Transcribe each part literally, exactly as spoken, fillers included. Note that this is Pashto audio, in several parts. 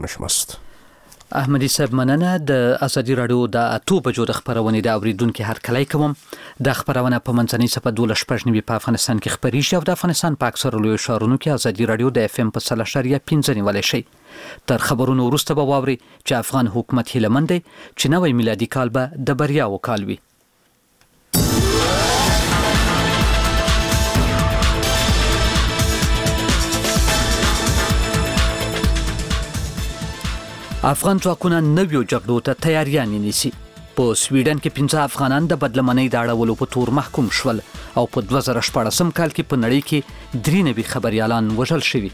نشمست. احمدي صاحب مننه. د ازادي رادیو د اتو بجو د خبرونې د اوریدونکو هر کله کوم د خبرونه په منځنۍ صفه دوله شپږ نیوي په افغانستان کې خبريږي او د افغانستان په اکثر لوی ښارونو کې ازادي رادیو د اف ام په سلاشریه پنځه نیولې شي. تر خبرونو وروسته به واوري چې افغان حکومت هیلمند دی چې نوې میلادي کال به د بریا وکال وي. افغان ځواکونه نویو جګړو ته تیاریان نیسي. په سویډن کې پنځه افغانان د بدلمنۍ د اړولو په تور محکوم شول او په دوه زره شپاړسم کال کې په نړۍ کې درې نوي خبريالان وژل شوي.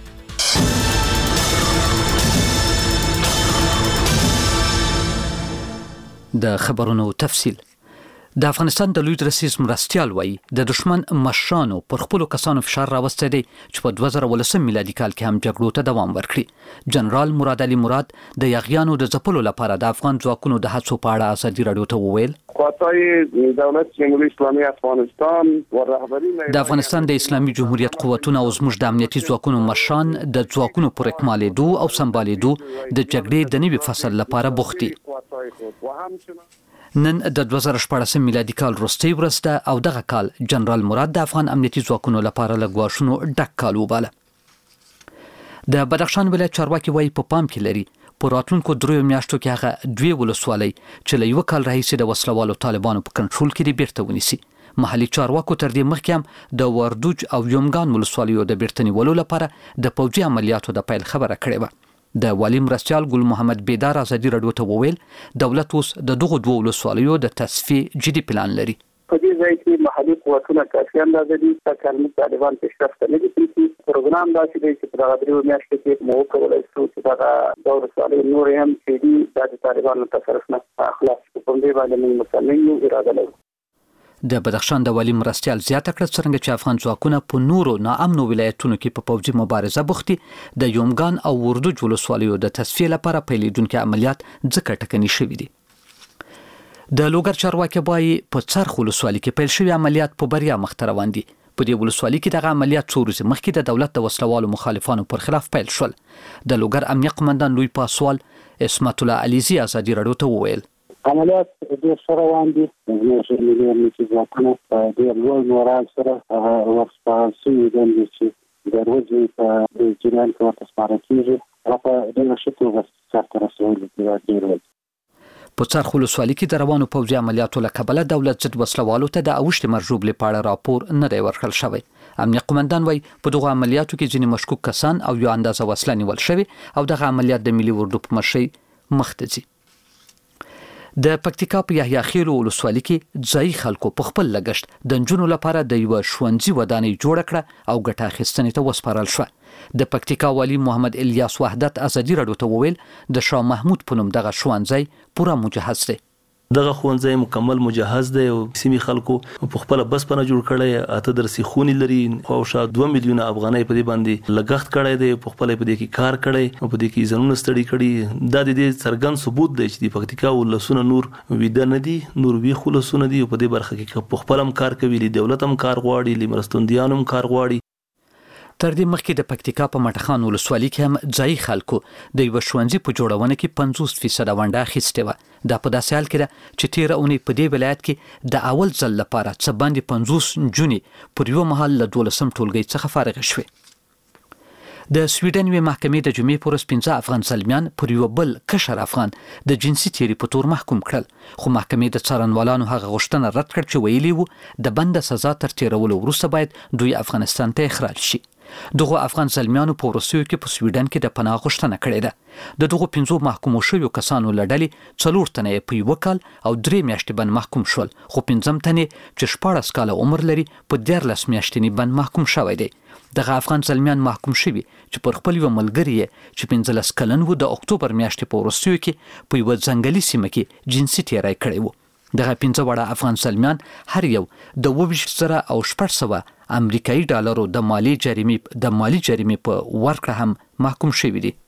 د خبرونو تفصیل. د افغانستان د لوی درسیز مرستیال وایي د دشمن مشرانو پر خپل کسانو فشار راوسته دي چې په دوه زره ولسم میلادي کال کې هم جګړو ته دوام ورکړي. جنرال مراد علي مراد د یغیانو د ځپلو لپاره د افغان ځواکونو د هڅو په اړه ازادي رادیو ته وویل: قوتای دولت جمهوریت اسلامي افغانستان و رهبری د افغانستان د اسلامي جمهوریت قوتونه او زموږ د امنیتي ځواکونو مشران د ځواکونو پر اکمالېدو او سمبالېدو د جګړې د نوي فصل لپاره بوخت دي. نن د دوه زره شپاړسم میلادي کال وروستۍ ورځ ده او دغه کال جنرال مراد د افغان امنیتي ځواکونو لپاره له ګواښونو ډک کال وباله. د بدخشان ولایت چارواکي وایي په پام کې لري په راتلونکو دریو میاشتو کې هغه دوی ولسوالۍ چې له یو کال راهیسې د وسلوالو طالبانو په کنټرول کې دي بیرته ونیسي. محلي چارواکو تر دې مخکې هم د وردوج او یومګان ولسوالیو د بیرته نیولو لپاره د پوځي عملیاتو د پیل خبره کړې وه. د والی مرستیال ګل محمد بیدار ازادي رادیو ته وویل دولت اوس د دغو دوه ولسوالیو د تصفیې جدي پلان لري. په دې ځای کې محلي قوتونه کافي اندازه دي چې کارمل طالبان پیشرفت نه دي کړی. پروګرام دا چې د دغه دریو میاشتو کې مو کولای شو چې دا د ولسوالۍ نور هم چې د طالبانو تصرف نه خلاص په دې باندې موږ مصمم یو اراده لرو. د بدخشان د والی مرستیال زیاته کړه څنګه چې افغان ځواکونه په نورو ناامنو ولایتونو کې په پوځي مبارزه بوختي د یومګان او وردوج ولسوالیو د تصفیې لپاره پیلېدونکي عملیات ځکه ټکني شوي دي. د لوګر چارواکي وایي په څرخ ولسوالۍ کې پیل شوي عملیات په بریا مخته روان دي. په دې ولسوالۍ کې دغه عملیات څو ورځې مخکې د دولت د وسلوالو مخالفانو پر خلاف پیل شول. د لوګر امنیه قومندان لوی پاسوال اسمت الله علیزي ازادي رادیو ته وویل: عملیات ډېر ښه روان دي. زموږ ملي امنیتي ځواکونه په ډېر لوړ مورال سره هغه ورسپارل شوي دندې چې د ورځې په جریان کې ورته سپارل کېږي هغه په ډېره ښه توګه سرته رسولي دي. ډېر ورځې په څرخ ولسوالۍ کې د روانو پوځي عملیاتو له کبله دولت ضد وسلوالو ته د اوښتې مرژوبلې په اړه راپور نه دی ورکړل شوی. امنیه قومندان وایي په دغو عملیاتو کې ځینې مشکوک کسان او یو اندازه وسله نیول شوې او دغه عملیات د ملي اردو په مشرۍ مخته ځي. د پکتیکا په یحیی خیل ولسوالۍ کې ځایي خلکو په خپل لګښت د نجونو لپاره د یو ښوونځي ودانۍ جوړه کړه او ګټه اخیستنې ته وسپارل شوه. د پکتیکا والی محمد الیاس وحدت ازادي رادیو ته وویل د شاه محمود په نوم دغه ښوونځی پوره مجهز دی. دغه ښوونځی مکمل مجهز دی او سیمې خلکو په خپل بسپنه جوړ کړی. اته درسي خونې لري او شاوخوا دوه میلیونه افغانۍ په دې باندې لګښت کړی دی. په خپل په دې کې کار کړی او په دې کې ځانونه ستړي کړي. دا د دې څرګند ثبوت دی چې د پکتیکا ولسونه نور ویده نه دي، نور ویښ ولسونه دي او په دې برخه کې په خپل هم کار کوي. له دولت هم کار غواړي، له مرستندویانو هم کار غواړي. تر دې مخکې د پکتیکا په مټخان ولسوالۍ کې هم ځایي خلکو د یو ښوونځي په جوړونه کې پنځوس فیصد ونډه اخیستې وه. دا په داسې حال کې ده چې تېره اونۍ په دې ولایت کې د اول ځل لپاره څه باندې پنځوس نجونې پر یو مهال له دولسم ټولګۍ څخه فارغې شوې. د سویډن یوې محکمې د جمعې په ورځ پنځه افغان زلمیان پر یو بل کشر افغان د جنسي تېري په تور محکوم کړل، خو محکمې د څارنوالانو هغه غوښتنه رد کړ چې ویلي وو د بنده سزا تر تېرولو وروسته باید دوی افغانستان ته اخراج شي. دغه افغان زلمیانو په وروستیو کې په سویډن کې د پناه غوښتنه کړې ده. د دغو پنځو محکومو شویو کسانو له ډلې څلور تنه یې په یوه کال او درې میاشتې بند محکوم شول، خو پنځم تن یې چې شپاړس کاله عمر لري په دیارلس میاشتني بند محکوم شوی دی. دغه افغان زلمیان محکوم شوي چې پر خپل یو ملګري یې چې پنځلس کلن و د اکتوبر میاشتې په وروستیو کې په یوه ځنګلي سیمه کې جنسي تېری کړی و. دغه پنځه واړه افغان زلمیان هر یو د اووه ویشت زره او شپږ سوه امریکایي ډالرو د مالی جریمې د مالی جریمې په ورکړه هم محکوم شوي دي.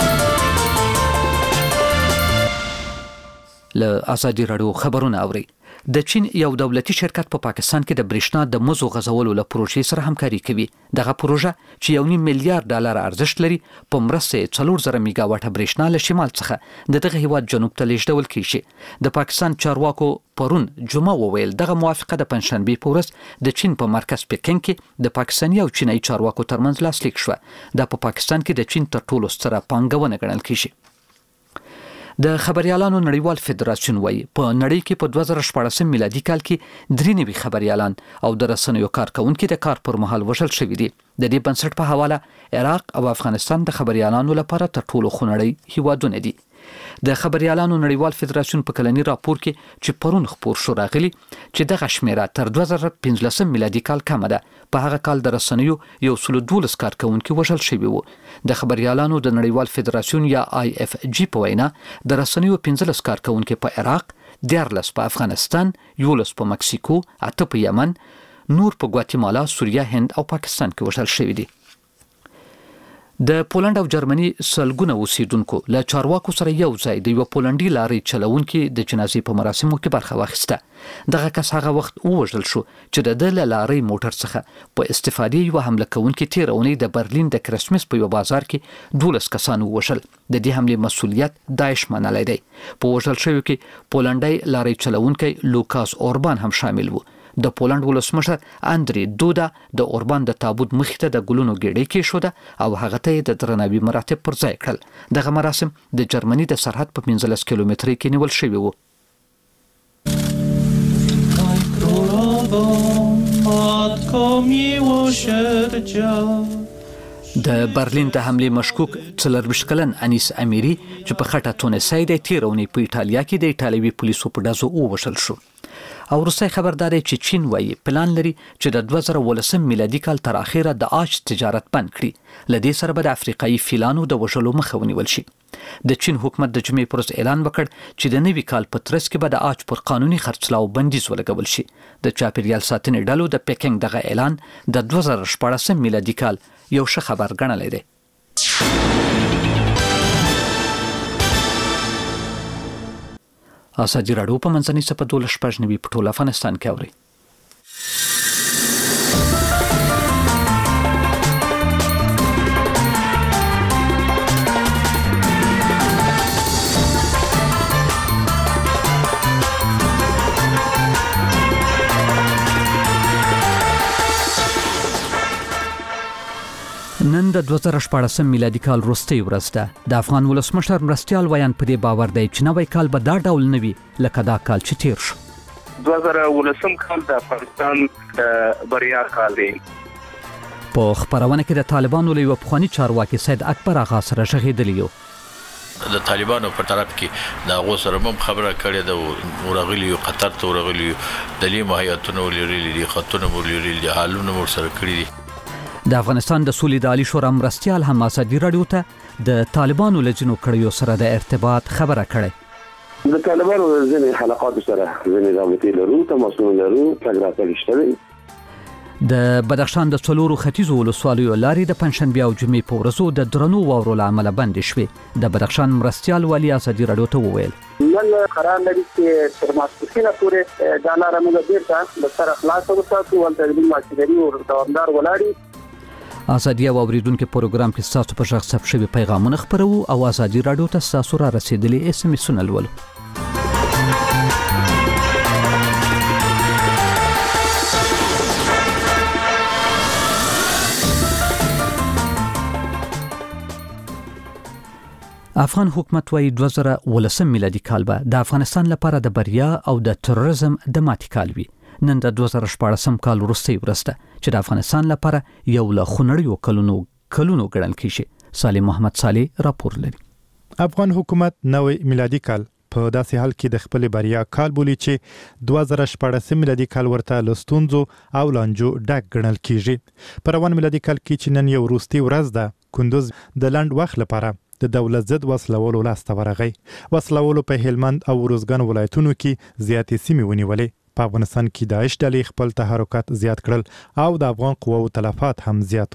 له ازادي رادیو خبرونه اوري. د چین یو دولتي شرکت په پا پاکستان کې د برېښنا د مزو غځولو له پروژې سره همکاري کوي. دغه پروژه چې یو نیم میلیارډ ډالر ارزښت لري په مرسته څلور زره میگا واټه برېښنا له شمال څخه د دغه هیواد جنوب ته لیږدول کیږي. د پاکستان چارواکو پرون جمعه وویل دغه موافقه د پنځشنبه په ورځ د چین په مرکز پکین کې د پاکستاني او چینایي چارواکو ترمنځ لاسلیک شو. دا په پاکستان کې د چین تر ټولو ستره پانګونه ګڼل کیږي. د خبريالانو نړیوال فدراسیون وایي په نړۍ کې په دوه زره شپاړسم میلادي کال کې درې نوي خبريالان او د رسنیو کارکونکو د کار پر مهال وژل شوي دي. د دې بنسټ په حواله عراق او افغانستان د خبريالانو لپاره تر ټولو خونړی هیوادونه دي. د خبريالانو نړیوال فدراسیون په کلنی راپور کې چې پرون خبر شو راغلی چې دغه شمیره تر دوه زره پنځلسم میلادي کال کم ده. په هغه کال د رسنیو یو سل دولس کارکونکو وژل شوي وو. د خبريالانو د نړیوال فدراسیون یا آی اف جی په وینا د رسنیو پنځلس کارکونکو په عراق، دیارلس په افغانستان، یولس په مکسیکو، اته په یمن، نور په ګواتیمالا، سوریه، هند او پاکستان کې وژل شوي دي. د پولند او جرمني سلګونه اوسیدونکو له چارواکو سره یو ځای د یو پولندي لارې چلونکي د جنازې په مراسمو کې برخه واخیسته. دغه کس هغه وخت ووژل شو چې د د لارې موټر څخه په استفادې یو حمله کوونکي تیرونی د برلین د کرسمس په یو بازار کې دولس کسان ووژل. د دې حمله مسؤلیت داعش منلی دی. په وژل شویو کې پولندي لارې چلونکي لوکاس اوربان هم شامل وو. د پولند ولسمشر اندری دودا د اوربان د تابوت مخې ته د ګلونو ګېډۍ کېښوده او هغه ته د درناوي مراتب پر ځای کړل. دغه مراسم د جرمني د سرحد په پنځلس کیلومترۍ کې نیول شوي وو. د برلین د حمله مشکوک څلرویشت کلن انیس امیری چې په خټه تونسي د تیرونی په ایټالیا کې د ایټالوي پولیسو په ډزو ووژل شو. او روسي خبرداري چې چین وایي پلان لري چې د دوه زره ولسم میلادي کال تر اخره د آج تجارت بند کړي. لدې سره به د افریقایي فیلانو د وژلو مخه ونیول شي. د چین حکومت د جمعې پر ورځ اعلان وکړ چې د نوي کال په ترڅ کې به د آج پر قانوني خرڅلاو بندیز ولګول شي. د چاپیریال ساتنې ډلو د پکینګ دغه اعلان د دوه زره شپاړسم میلادي کال یو ښه خبر ګڼلی دی. ازادي راډیو په منځني سپه دولس شپږ نوي په ټول افغانستان کې اوري. نن د دوه زره شپاړسم میلادي کال وروستۍ ورځ ده. د افغان ولسمشر مرستیال ویان په دې باور دی چې نوی کال به دا ډول نه وي لکه دا کال چې تیر شو. دوه زره ولسم کال د افغانستان د بریا کال دی. په خبرونه کې د طالبانو له یو پخواني چارواکي سید اکبر آغا سره غږېدلی یو. د طالبانو په طرف کې د هغو سره هم خبره کړې ده. ورغلي یو قطر ته ورغلي دلیم هیاتونه ولرلي دي، خطونه ولرلي دي، حالونه ورسره کړي دي. د افغانستان د سولې د عالی شورا مرستیال هم ازادي راډیو ته د طالبانو له ځینو کړیو سره د ارتباط خبره کړې. د طالبانو د ځینې حلقاتو سره ځینې رابطې لرو، تماسونه لرو، تګ راتګ شته دی. د بدخشان د څلورو ختیځو ولسوالیو لارې د پنځشنبې او جمعې په ورځو د درنو واورو له امله بندې شوې. د بدخشان مرستیال والي ازادي راډیو ته وویل نن قرار لري چې تر ماسپښینه پورې دا لاره موږ بیرته د سره خلاص وساتو ولته د ماشینري او دوامدار ولاړی. ازادي او اوریدونکو پروګرام کې تاسو په ژغ ثبت شوی پیغامونه خبرو او ازادي راډیو ته تاسو را رسیدلی اس ام اس ولولو. افغان حکومت وايي دوه زره ولسم میلادي کال به د افغانستان لپاره د بریا او د تروریزم د ماتې کال وي. نن د دوه زره شپاړسم کال وروستۍ ورځ ده چې د افغانستان لپاره یو له خونړیو کلونو کلونو ګڼل کیږي. سالم محمد صالح راپور لري. افغان حکومت نوې میلادي کال په داسې حال کې د خپل بریا کال بولي چې دوه زره شپاړسم میلادي کال ورته لستونزو او لانجو ډک ګڼل کیږي. په روان میلادي کال کې چې نن یو وروستۍ ورځ ده، کندوز د لنډ وخت لپاره د دولت ضد وسلولو لاسته ورغی. وسلولو په هلمند او روزګان ولایتونو کې زیاتې سیمې ونیولې. په افغانستان کې داعش ډلې خپل تحرکات زیات کړل او د افغان قواو تلفات هم زیات و.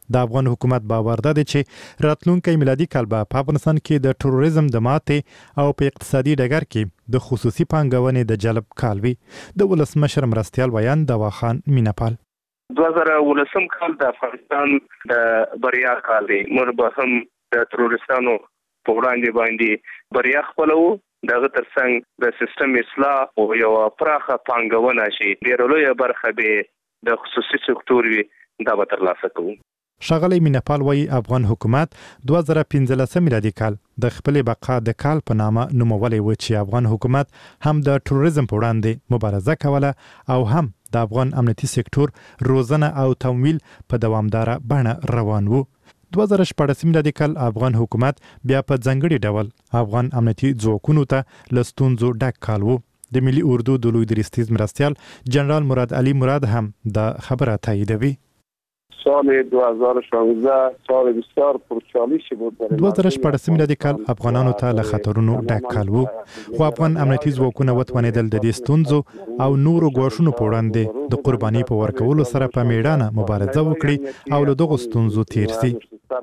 د افغان حکومت باور ده چې راتلونکي میلادي کال په افغانستان کې د تروریزم د ماتې او په اقتصادي ډګر کې د خصوصي پانګونې د جلب کال وي. د ولسمشر مرستیال ویان دواخان مینپال دوه زره ولسم کال د افغانستان د بریا کال دی. موږ به هم د تروریستانو په وړاندې باندې بریا خپلو. دغه ترڅنګ د سیستم اصلاح او یو پراخه پانګونه شي. ډېر لوی برخه به د خصوصي سکتور وي دا به ترلاسه کوو. ښاغلی مینپال وایي افغان حکومت دوه زره پنځلس میلادي کال د خپل بقا د کال په نامه نومولی و چې افغان حکومت هم د تروریزم په وړاندې مبارزه کوله او هم د افغان امنیتي سکتور روزنه او تمویل په دوامداره بڼه روان وو. دوه زره شپاړس میلادي کال افغان حکومت بیا په ځانګړي ډول افغان امنیتي ځواکونو ته له ستونزو ډک کال و. د ملي اردو د لوی درستیز مرستیال جنرال مراد علي مراد هم د خبره تاییدوي. سال دو هزار و شانزده سال بسیار پرچالشی بود. دوه زره شپاړس میلادي کال افغانانو ته له خطرونو ډک کال و، خو افغان امنیتي ځواکونه وتوانېدل د دې ستونزو او نورو ګواښونو په وړاندې د قرباني په ورکولو سره په میړانه مبارزه وکړي او له دغو ستونزو تیر سي.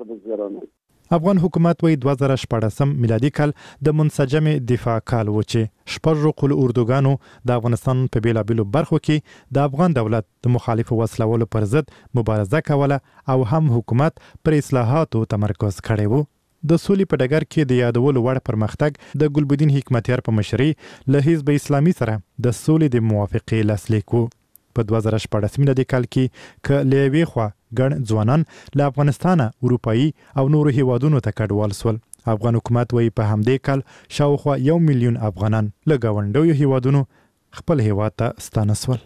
افغان حکومت وایي دوه زره شپاړسم میلادي کال د منسجم دفاع کال و چې شپږ قل اردوګانو د افغانستان په بیلابیلو برخو کې د افغان دولت د مخالفو وسلوالو پر ضد مبارزه کوله او هم حکومت پر اصلاحاتو تمرکز کړی و. د سولې په ډګر کې د یادولو وړ پرمختګ د ګلبدین حکمتیار په مشرۍ له حزب اسلامي سره د سولې د موافقې لاسلیک و. په دوه زره شپاړس میلادي کال کې ک له یوې خوا ګڼ ځوانان له افغانستانه اروپایي او نورو هیوادونو ته کډوال سول. افغان حکومت وایي په همدې کال شاوخوا یو میلیون افغانان له ګاونډیو هیوادونو خپل هیواد ته ستانه سول.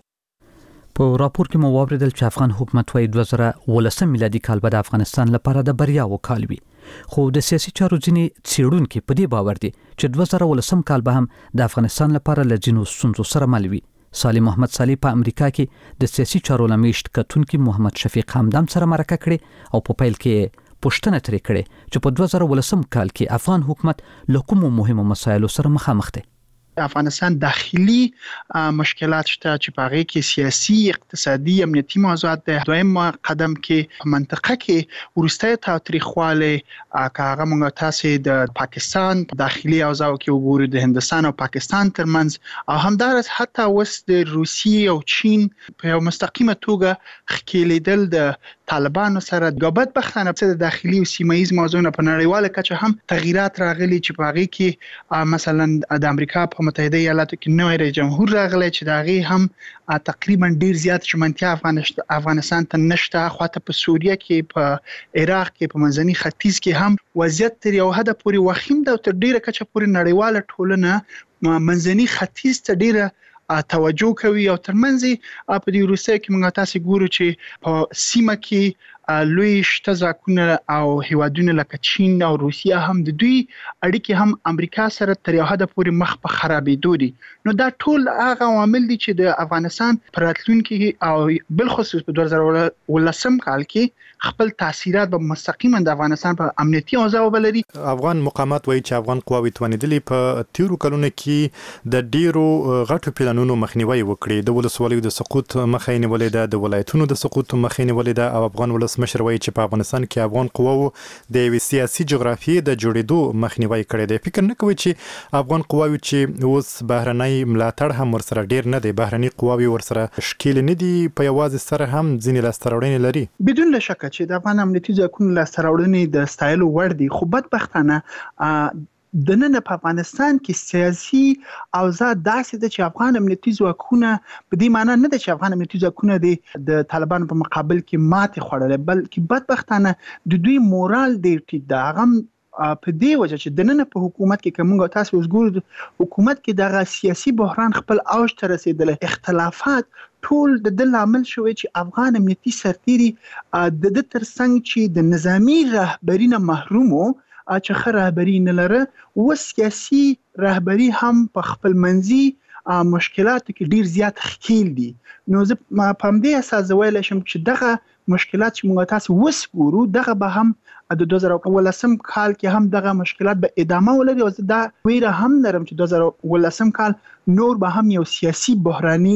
په راپور کې مو واوریدل چې افغان حکومت وایي دوه زره ولسم میلادي کال به د افغانستان لپاره د بریاوو کال وي، خو د سیاسي چارو ځینې څېړونکي په دې باور دي چې دوه زره ولسم کال به هم د افغانستان لپاره له ځینو ستونزو سره مل وي. سالم محمد صالح په امریکا کې د سیاسي چارو لمیشت کتونکي محمد شفیق همدم سره مرکه کړې او په پیل کې پوښتنه ترې کړې چې په دوه زره ولسم کال کې افغان حکومت له کومو مهمو مسایلو سره مخامخ دی. افغانستان داخلي مشکلات شته چې په هغه کې سیاسي، اقتصادي، امنیتي موضوعات دي. دویم قدم کې په منطقه کې ورسته تاریخواله کاغه مونږ تاسو د پاکستان داخلي اوضاع کې وګورئ، د هندستان او پاکستان ترمنځ او همدارس حتی اوس د روسیې او چین په یو مستقیمه توګه خکېلیدل د طالبانو سره. ګابت بختانه په داخلي او سیمایي موضوعونه په نړیواله کچه هم تغیرات راغلي چې په هغه کې مثلا د امریکا په متحده ایالاتو کې نوی رئیس جمهور راغلی چې د هغې هم تقریبا ډیر زیات شمنتیا افغانستان ته نشته. خواته په سوریه کې، په عراق کې، په منځني ختیځ کې هم وضعیت تر یو حده پورې وخیم ده او تر ډیره کچه پورې نړیواله ټولنه منځني ختیځ ته ډیره توجه کوي او ترمنځ په دې روسیه کې موږ تاسو ګورو چې په سیمه کې لوی شته ځواکونه او هیوادونه لکه چین او روسیه هم د دوی اړیکې هم امریکا سره تر یو حده پورې مخ په خرابېدو دي. نو دا ټول هغه عوامل دي چې د افغانستان پر راتلونکي او بل خصوص په دوه زره ولسم کال کې خپل تاثیرات به مستقیما د افغانستان په امنیتي اوضاع ولري. افغان مقامات وایي چې افغان قواوې توانېدلې په تیرو کلونو کې د ډیرو غټو پلانونو مخنیوي وکړي. د ولسوالیو د سقوط مخه یې نیولې ده، د ولایتونو د سقوط مخه یې نیولې ده او افغان ولسمشر وایي چې په افغانستان کې افغان قواو د یوې سیاسي جغرافیې د جوړېدو مخنیوي کړی دی. فکر نه کوي چې افغان قواوې چې اوس بهرنۍ ملاتړ هم ورسره ډیر نه دی، بهرنۍ قواوې ورسره ښکېلې نه دي، په یوازې سره هم ځینې لاسته راوړنې لري. بدون له شکه چې د افغان امنیتي ځواکونو لاسته راوړنې د ستایلو وړ دي، خو بدبختانه د نن په افغانستان کې سیاسي اوضاع داسې ده چې افغان امنیتي ځواکونه په دې معنی نه ده چې افغان امنیتي ځواکونه د طالبانو په مقابل کې ماتې خوړلې، بلکې بدبختانه د دوی مورال ډیر ټیټ ده. هغه په دې وجه چې د نن په حکومت کې کومه تاسو اوس ګورئ، حکومت کې دغه سیاسي بحران خپل اوج ته رسیدل، اختلافات ټول د دل عامل شوی چې افغان امنیتي سرتیري د د ترڅنګ چې د نظامی رهبری نه محرومو چې خه رهبری نه لره و سیاسي رهبری هم په خپل منځي مشکلاتو کې ډیر زیات ښکیل دي. نو زه په همدې اساس ویلی شم چې دغه مشکلات چې موږ تاسو وسګورو دغه به هم د دوه زره ولسم کال کې هم دغه مشکلات به ادامه ولري او زه دا ویره هم لرم چې دوه زره ولسم کال نور به هم یو سیاسي بحراني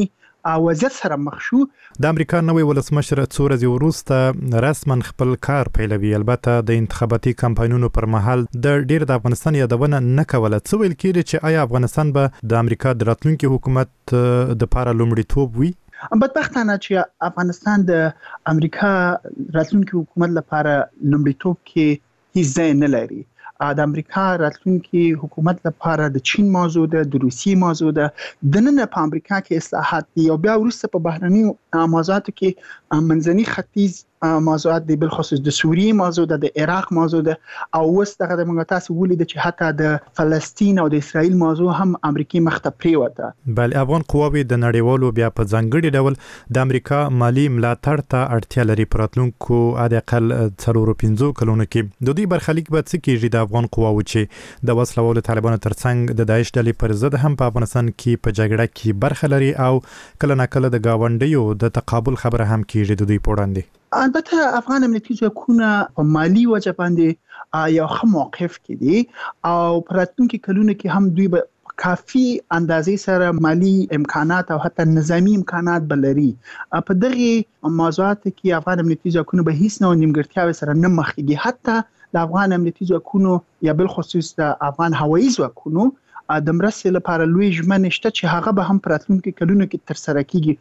وضعیت سره مخ شو. د امریکا نوې ولسمشر څو ورځې وروسته رسما خپل کار پیلوي. البته د انتخاباتي کمپاینونو پر مهال د ډیر د افغانستان یادونه نه کوله. څه ویل کېږي چې آیا افغانستان به د امریکا د راتلونکي حکومت د لپاره لومړیتوب وي؟ بدبختانه چې افغانستان د امریکا راتلونکي حکومت لپاره لومړیتوب کې هیڅ ځای نه لري. د امریکا راتلونکي حکومت لپاره د چین موضوع ده، د روسیې موضوع ده، د نن په امریکا کې اصلاحات دي او بیا وروسته په بهرني موضوعاتو کې منځني ختیځ موضوعات دي، بل خصوص د سوریې موضوع ده، د عراق موضوع ده او اوس دغه د موږ تاسو ولید چې حتی د فلسطین او د اسرائیل موضوع هم امریکای مخته پریوته. بل افغان قواوی د نړیوالو بیا په ځانګړي ډول د امریکا مالی ملاتړ ته اړتیا لري. پراتلونکو اد اقل څلور پنځه کلونو کې د دوی برخلیک به څه کیږي؟ د افغان قواو چې د وسلوالو طالبانو ترڅنګ د داعش ډلې پر ضد هم په افغانستان کې په جګړه کې برخه لري او کله ناکله د گاونډیو د تقابل خبره هم کیږي د دوی په وړاندې. البته افغان امنیتي ځواکونه په مالی وجه باندې یو ښه موقف کې دي او پراتونکو کلونو کې هم دوی به کافي اندازې سره مالی امکانات او حتی نظامی امکانات بلري. په دغه موضوعات کې افغان امنیتي ځواکونه به هیڅ نوع نیمګړتیاوې سره نه مخ کېږي. حتی د افغان امنیتي ځواکونو یا بل خصوص د افغان هوایي ځواکونو د مرستې لپاره لوی ژمنه شته چې هغه به هم پراتونکو کلونو کې تر سره کیږي.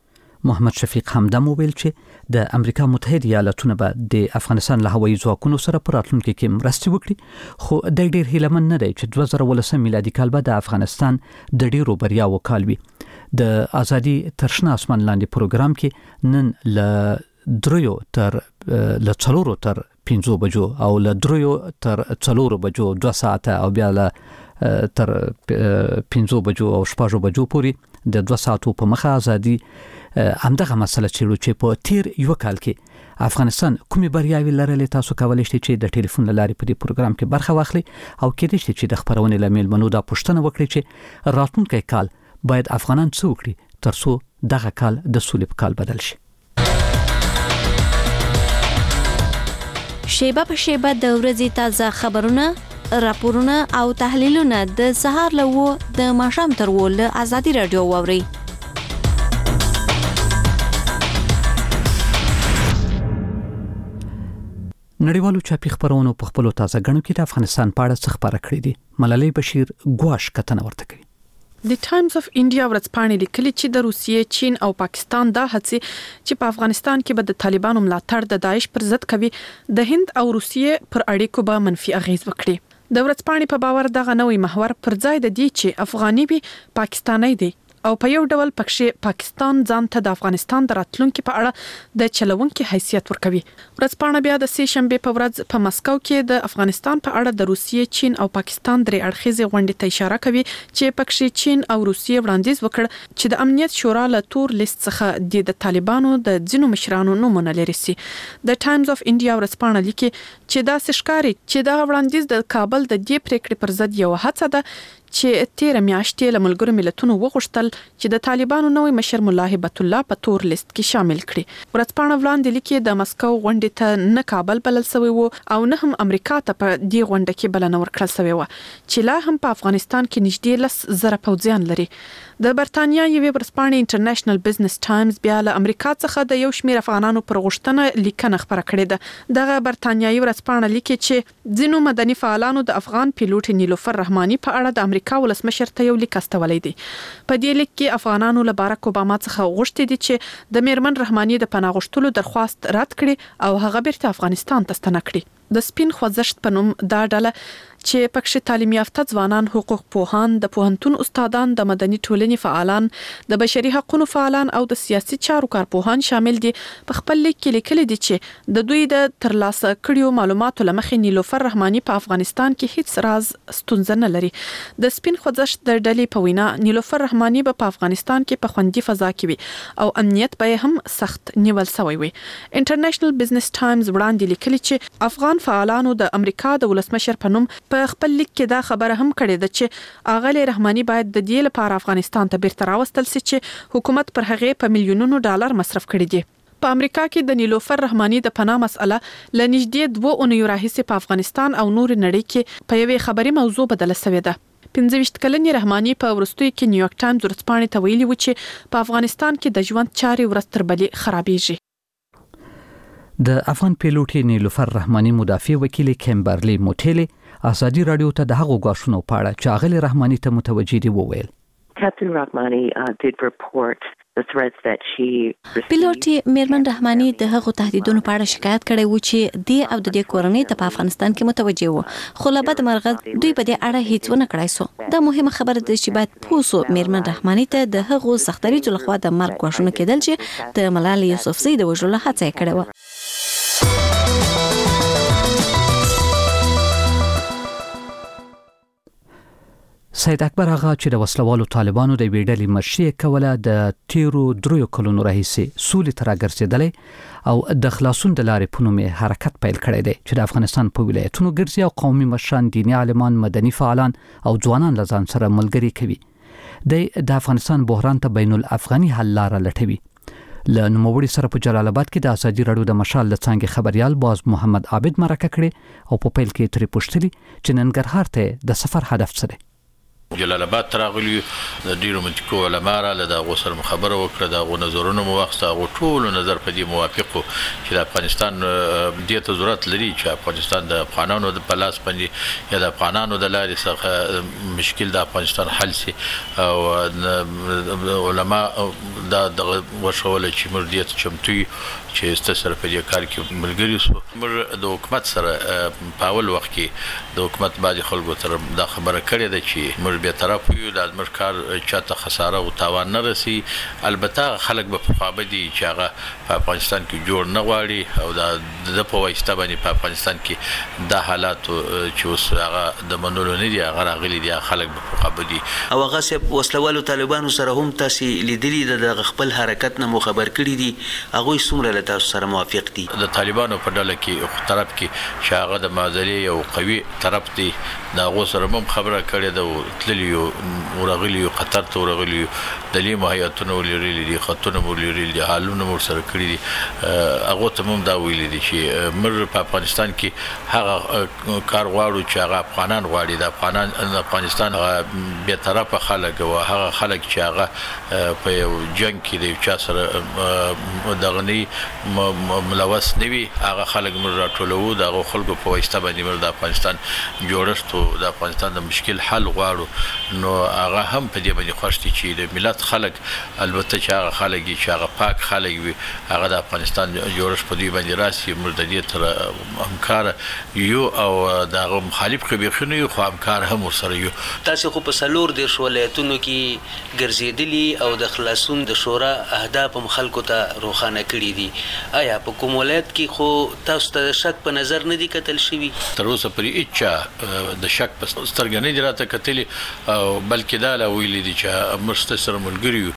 محمد شفیق همدم ویل چې د امریکا متحده ایالاتونه به د افغانستان له هوایي ځواکونو سره په راتلونکي کې مرستې وکړي، خو د ډېر هیلمن نه دی چې دوه زره ولسم میلادي کال به د افغانستان د ډېرو بریاوو کال وي. د ازادي تر شنه اسمان لاندې پروګرام کې نن له دریو تر له څلورو تر پنځو بجو او له دریو تر څلورو بجو دوه ساعته او بیا له تر پنځو بجو او شپږو بجو پورې د دوه ساعتو په مخه ازادي همدغه مسله چې په تیر یو کال کې افغانستان کومې بریاوې لرلې. تاسو کولی شئ چې د ټلیفون له لارې په دې پروګرام کې برخه واخلئ او کېدای شي چې د خبرونې له میلمنو دا پوښتنه وکړي چې راتلونکی کال باید افغانان څه وکړي تر څو دغه کال د سولې په کال بدل شي. شیبه په شیبه د ورځې تازه خبرونه، راپورونه او تحلیلونه د سهار له و د ماښام تر و له ازادي رادیو واورئ. نړیوالو چاپی خبرونو په خپل تازه غنو کې د افغانستان په اړه څه خبره کړې دي. ملالۍ بشیر ګواش کتنه ورته کوي. د ټایمز اف انډیا ورځپاڼې لیکلي چې د روسیې، چین او پاکستان دا هڅې چې په افغانستان کې به د طالبانو ملاتړ د داعش پر ضد کوي، د هند او روسیې پر اړیکو به منفي اغیز وکړي. د ورځپاڼې په باور دغه نوې محور پر ځای د دې چې افغاني وي پاکستاني دی او په یو ډول پکښې پاکستان ځان ته د افغانستان د راتلونکو په اړه د چلونکو حیثیت ورکوي. ورځپاڼه بیا د سه شنبه په ورځ په مسکو کې د افغانستان په اړه د روسیې، چین او پاکستان درې اړخیزې غونډې ته اشاره کوي چې پکښې چین او روسیې وړاندیز وکړ چې د امنیت شورا له تور لیست څخه د طالبانو د ځینو مشرانو نومونه لري سي. د ټایمز اف انډیا ورځپاڼه لیکي چې دا سشکاري چې دا وړاندیز د کابل د دې پریکړې پر ضد یو هڅه ده چې تیر میاشتې له ملګرو ملتونو وغوښتل چې د طالبانو نوې مشر مولا هبت الله په تور لیست کې شامل کړي. ورځپاڼه وړاندې لیکي د مسکو غونډې ته نه کابل بلل شوی وو او نه هم امریکا ته په دې غونډه کې بلنه ورکړل شوی و چې لا هم په افغانستان کې نږدې لس زره پوځیان لري. د برتانیا یوې ورځپاڼې انټرنیشنل بزنس ټایمز بیا له امریکا څخه د یو شمېر افغانانو پر غوښتنه لیکنه خبره کړې ده. دغه برتانیایي ورځپاڼه لیکي چې ځینو مدني فعالانو د افغان پیلوټ نیلوفر رحماني په اړه د امریکا ولسمشر ته یو لیک استولی دی. په دې لیک کې افغانانو له باراک اوباما څخه غوښتي دي چې د میرمن رحماني د پناه غوښتلو درخواست رد کړي او هغه بیرته افغانستان ته ستنه کړي. د سپین خوځښت په نوم دا ډله چې پکښې تعلیم یافته ځوانان، حقوق پوهان، د پوهنتون استادان، د مدني ټولنې فعالان، د بشري حقوقو فعالان او د سیاسي چارو کارپوهان شامل دي، په خپل لیک کې لیکلي دي چې د دوی د ترلاسه کړیو معلوماتو له مخې نیلوفر رحماني په افغانستان کې هیڅ راز ستونزه نه لري. د سپین خوځښت د ډلې په وینا نیلوفر رحماني به په افغانستان کې په خوندي فضا کې وي او امنیت به هم سخت نیول شوی وي. انټرنیشنل بزنس ټایمز وړاندې لیکلي چې افغان فعالانو د امریکا د ولسمشر په نوم په خپل لیک کې دا خبره هم کړې ده چې اغلی رحماني باید د دې لپاره افغانستان ته بیرته راوستل شي چې حکومت پر هغه په میلیونونو ډالر مصرف کړي دي. په امریکا کې د نیلوفر رحماني د پناه مسأله لنږدې دوه اونیو راهیسې په افغانستان او نور نړۍ کې په یوې خبري موضوع بدله شوې ده. پنځه ویشت کلنې رحماني په وروستیو کې نیویارک ټایمز ورځپاڼې ته ویلي و چې په افغانستان کې د ژوند چارې ورځ تر بلې خرابېږي. د افغان پیلوټ نیلوفر رحماني مدافع وکیل کیمبرلی موټیلی ازادي رادیو ته د هغو غاښونو په اړه چې اغلی رحماني ته متوجه دي وویل. Captain Rahmani uh, did report the threats that she پیلوټ میرمن رحماني د هغو تهدیدونو په اړه شکایت کړی و چې دی او د دې کورنۍ ته په افغانستان کې متوجه وو، خو له بده مرغه دوی په دې اړه هیڅ ونه کړای سو. دا مهمه خبره ده چې باید پوه سو میرمن رحماني ته د هغو سختریزو لخوا د مرګ غواښونه کېدل چې د ملالۍ یوسفزۍ د وژلو هڅه یې کړې وه. سید اکبر آغا چې د وسلوالو طالبانو د ویډلې مشري کوله د تیرو دریو کلونو راهیسې سولې ته راګرځېدلی او د خلاصون د لارې په نوم حرکت پیل کړی دی چې د افغانستان په ولایتونو ګرځي او قومي مشران، دیني عالمان، مدني فعالان او ځوانان له ځان سره ملګري کوي. د افغانستان بحران ته بین الافغاني حل لاره لټوي. له نوموړي سره په جلال آباد کې د ازادي رادیو د مشال د څانګې خبريال باز محمد عابد مرکه کړې او په پیل کې ترې پوښتلي چې ننګرهار ته د سفر هدف څه دی. جلال آباد تراغلی د ډیرو منطقو علما را له دغه سره خبره وکړه، دغه نظرونه مو واخسته، هغه ټول نظر په دې موافقو چې د افغانستان د ته ضرورت لري چې افغانستان د افغانانو د پلاس باندې یا د افغانانو د لارې څخه مشکل د افغانستان حل شي او علما دا د وشول چې مردیت چمتوي چې ستاسو په دې کار کې ملګری سو. موږ د حکومت سره په اول وخت کې د حکومت باندې خلکو تر دا خبره کړې ده چې موږ به طرف یو د مرکار چاته خساره او تاوان نه رسی. البته خلک به په فابدي چې هغه په افغانستان کې جوړ نه غواړي او د د په واسطه باندې په افغانستان کې د حالات چې اوس هغه د منلو نه دي هغه راغلي دي، خلک به په فابدي او هغه سه وسلوالو طالبانو سره هم تاسو لیدلی د خپل حرکت نه خبر کړی دي، هغه څومره تاسو سره موافق دي؟ د طالبانو په ډله کې طرف کې چې هغه د مازری او قوي طرف دی دا غو سره هم خبره کړې ده، تللی ورغلی قطر ته ورغلی د لیمو هیاتونو لري دي، خطونه لري دي، حالونه مور سره کړی دي. هغه ته هم دا ویل دي چې مر په افغانستان کې هغه کار غواړو چې هغه افغانان غواړي، د افغانان د افغانستان به طرفه خلک او هغه خلک چې هغه په یو جنگ کې د چا سره دغه ملوث نوي هغه خلک مر راټولو دغه خلکو په واسطه باندې مر د افغانستان جوړښت او د افغانستان د مشکل حل غواړو. نو هغه هم په دې باندې خوښ دي چې د ملت خلک البته چې هغه خلک چې هغه پاک خلک وي هغه د افغانستان جوړښت په دې باندې راسي مر د دې تر همکار یو او دغه مخالف خبيخونه یو خو همکار هم ورسره یو. تاسو خو په سلور د ولایتونو کې ګرځېدلی او د خلاصون د شورا اهداف هم خلکو ته روښانه کړي دي، آیا په کوم ولایت کې خو تاسو ته شک په نظر نه دی کتل شوی؟ تر اوسه پرې اچا د شک په سترګې نه دی راته کتلی بلکې دا لا ویلي دي چې مرسته سره ملګری.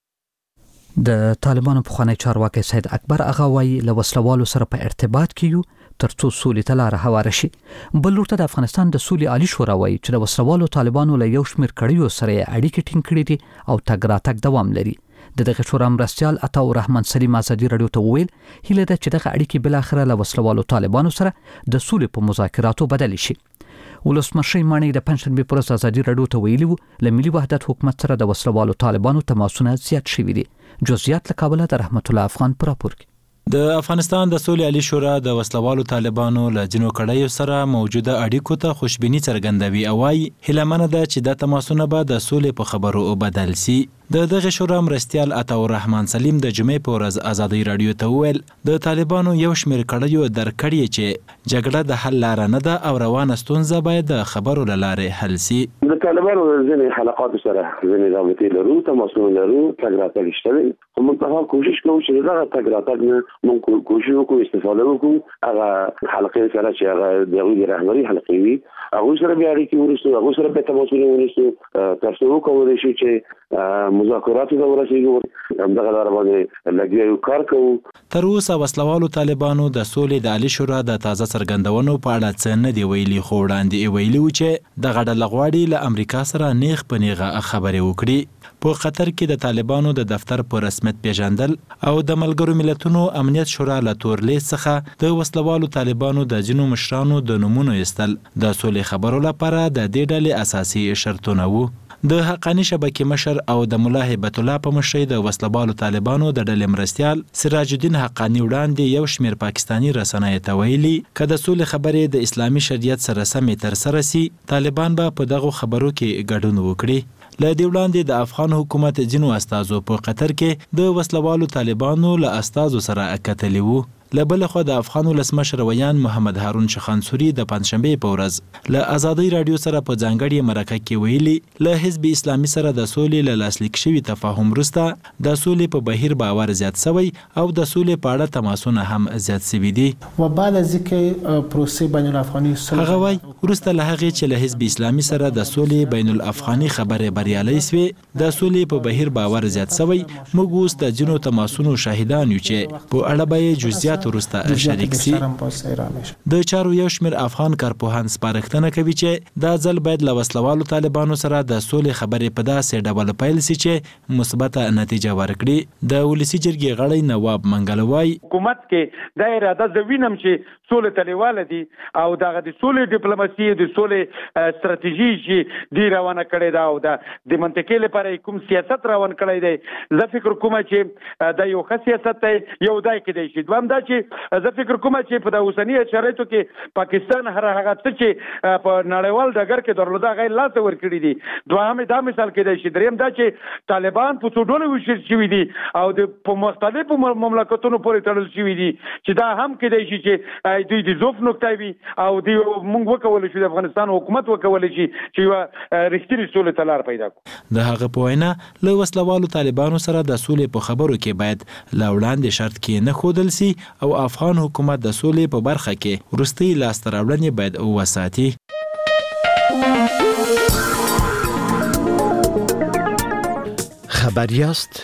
د طالبانو پخوانی چارواکي سید اکبر آغا وایي له وسلوالو سره په ارتباط کې یو ترڅو سولې ته لاره هواره شي. بل لورته د افغانستان د سولې عالی شورا وایي چې د وسلوالو طالبانو له یو شمېر کړیو سره اړیکې ټینګ کړې دي او تګ راتګ دوام لري. د دغه شورا مرستيال عطا الرحمن سلیم ازادي رادیو ته ویل هیله ده چې دغه اړیکې بل اخره له وسلوالو طالبانو سره د سولې په مذاکراتو بدل شي. ولسمشر مانی د پنځشنبه پر ورځ ازادي رادیو ته ویلي ل ملي وحدت حکومت سره د وسلوالو طالبانو تماسونه زیات شوي دي. جزئیات له کابل د رحمت الله افغان پر راپور کې. د افغانستان د سولې عالی شورا د وسلوالو طالبانو له جنو کړیو سره موجوده اړیکو ته خوشبینی څرګندوي او وايي هیلمنه ده چې د تماسونه به د سولې په خبرو بدل شي. د دغه شورا مرستيال عطا الرحمن سلیم د جمعې په ورځ ازادي رادیو ته ویل د طالبانو یو شمېر کړیو درکړی چې جګړه د حل لار نه ده او روانه ستونزه باید د خبرو لاره حل شي. د طالبانو ځینې حلقات سره ځینې رابطې لرو، تماسونه لرو، تګ راتګ شته، خو موږ کوشش کوو چې دغه تګ راتګ موږ کوشش وکړو استفاده وکړو هغه حلقې سره چې هغه د رهبري حلقې وي هغه سره بیا اړیکې ورسو، هغه سره به تماسونه ونیسو تر څو وکولای شي چې مذاکرات د ورسېږي همدغه لاره باندې لګیا یو کار کوو. تر اوسه وسلوالو طالبانو د سولې د عالی شورا د تازه څرګندونو په اړه څه نه دی ویلي، خو وړاندې ویلي و چې د غډه لغواړي له امریکا سره نیغ په نیغه خبرې وکړي. په قطر کې د طالبانو د دفتر په رسمیت پیژندل او د ملګرو ملتونو امنیت شورا له تورلیست څخه د وسلوالو طالبانو د ځینو مشرانو د نومونو ایستل د سولې خبرو لپاره د دې ډلې اساسي شرطونه وو. د حقانی شبکې مشر او د ملا هیبت الله په مشرۍ د وسلوالو طالبانو د ډلې مرستیال سراج الدین حقانی وړاندې یو شمېر پاکستانی رسنیو ته ویلي که د سولې خبرې د اسلامي شریعت سره سمې ترسره سي طالبان به په دغو خبرو کې ګډون وکړي. له دې وړاندې د افغان حکومت ځینو استازو په قطر کې د وسلوالو طالبانو له استازو سره کتلي وو. له بل خوا د افغان ولسمشر ویان محمد هارون شخانسوري د پنځشنبه په ورځ له آزادۍ رادیو سره په ځانګړي مرکه کې ویلي له حزب اسلامي سره د سولې له لاسلیک شوي تفاهم وروسته د سولې په بهیر باور زیات شوی او د سولې په اړه تماسونه هم زیات شوي دي. و بعد از اینکه پروسه بین الافغاني هغه وایي وروسته له هغې چې له حزب اسلامي سره د سولې بین الافغاني خبرې بریالۍ سوې د سولې په بهیر باور زیات شوی موږ اوس د ځینو تماسونو شاهدان یو چې په اړه به جزئیات ورسته شریک سي. د چارو یو شمېر افغان کارپوهان سپارښتنه کوي چې دا ځل باید له وسلوالو طالبانو سره د سولې خبرې په داسې ډول پیل سي چې مثبته نتیجه ورکړي. د ولسي جرګې غړی نواب منګل وایي حکومت کې د اراده زوینم چې سولې تلیواله دي او دغه د سولې ډیپلوماسي د سولې ستراتیژي چې دی روانه کړې ده او د منطقې لپاره کوم سیاست روان کړی دی زه فکر کوم چې دا یو ښه سیاست دی. یو دای کې دی چې دوام دا چې زه فکر کوم چې په د اوسنی شرایطو کې پاکستان هر هغه څه چې په نړیوال ډګر کې درلوده غیر لاس ورکړي دي. دوهم دا مثال کې دی چې دریم دا چې طالبان په څو ډول وشل شوي دي او د په مختلفو مملکتونو پورې تړل شوي دي چې دا هم کې دی چې دوی د ضعف نقطه وي او دوی موږ وکولی شو د افغانستان حکومت وکولی شي چې یوه رښتینې سولې ته لار پیدا کړو. د هغه په وینا له وسلوالو طالبانو سره د سولې په خبرو کې باید له وړاندې شرط کې نه ښودل سي او افغان حکومت د سولې په برخه کې وروستۍ لاسته راوړنې باید وساتي. خبر یاست؟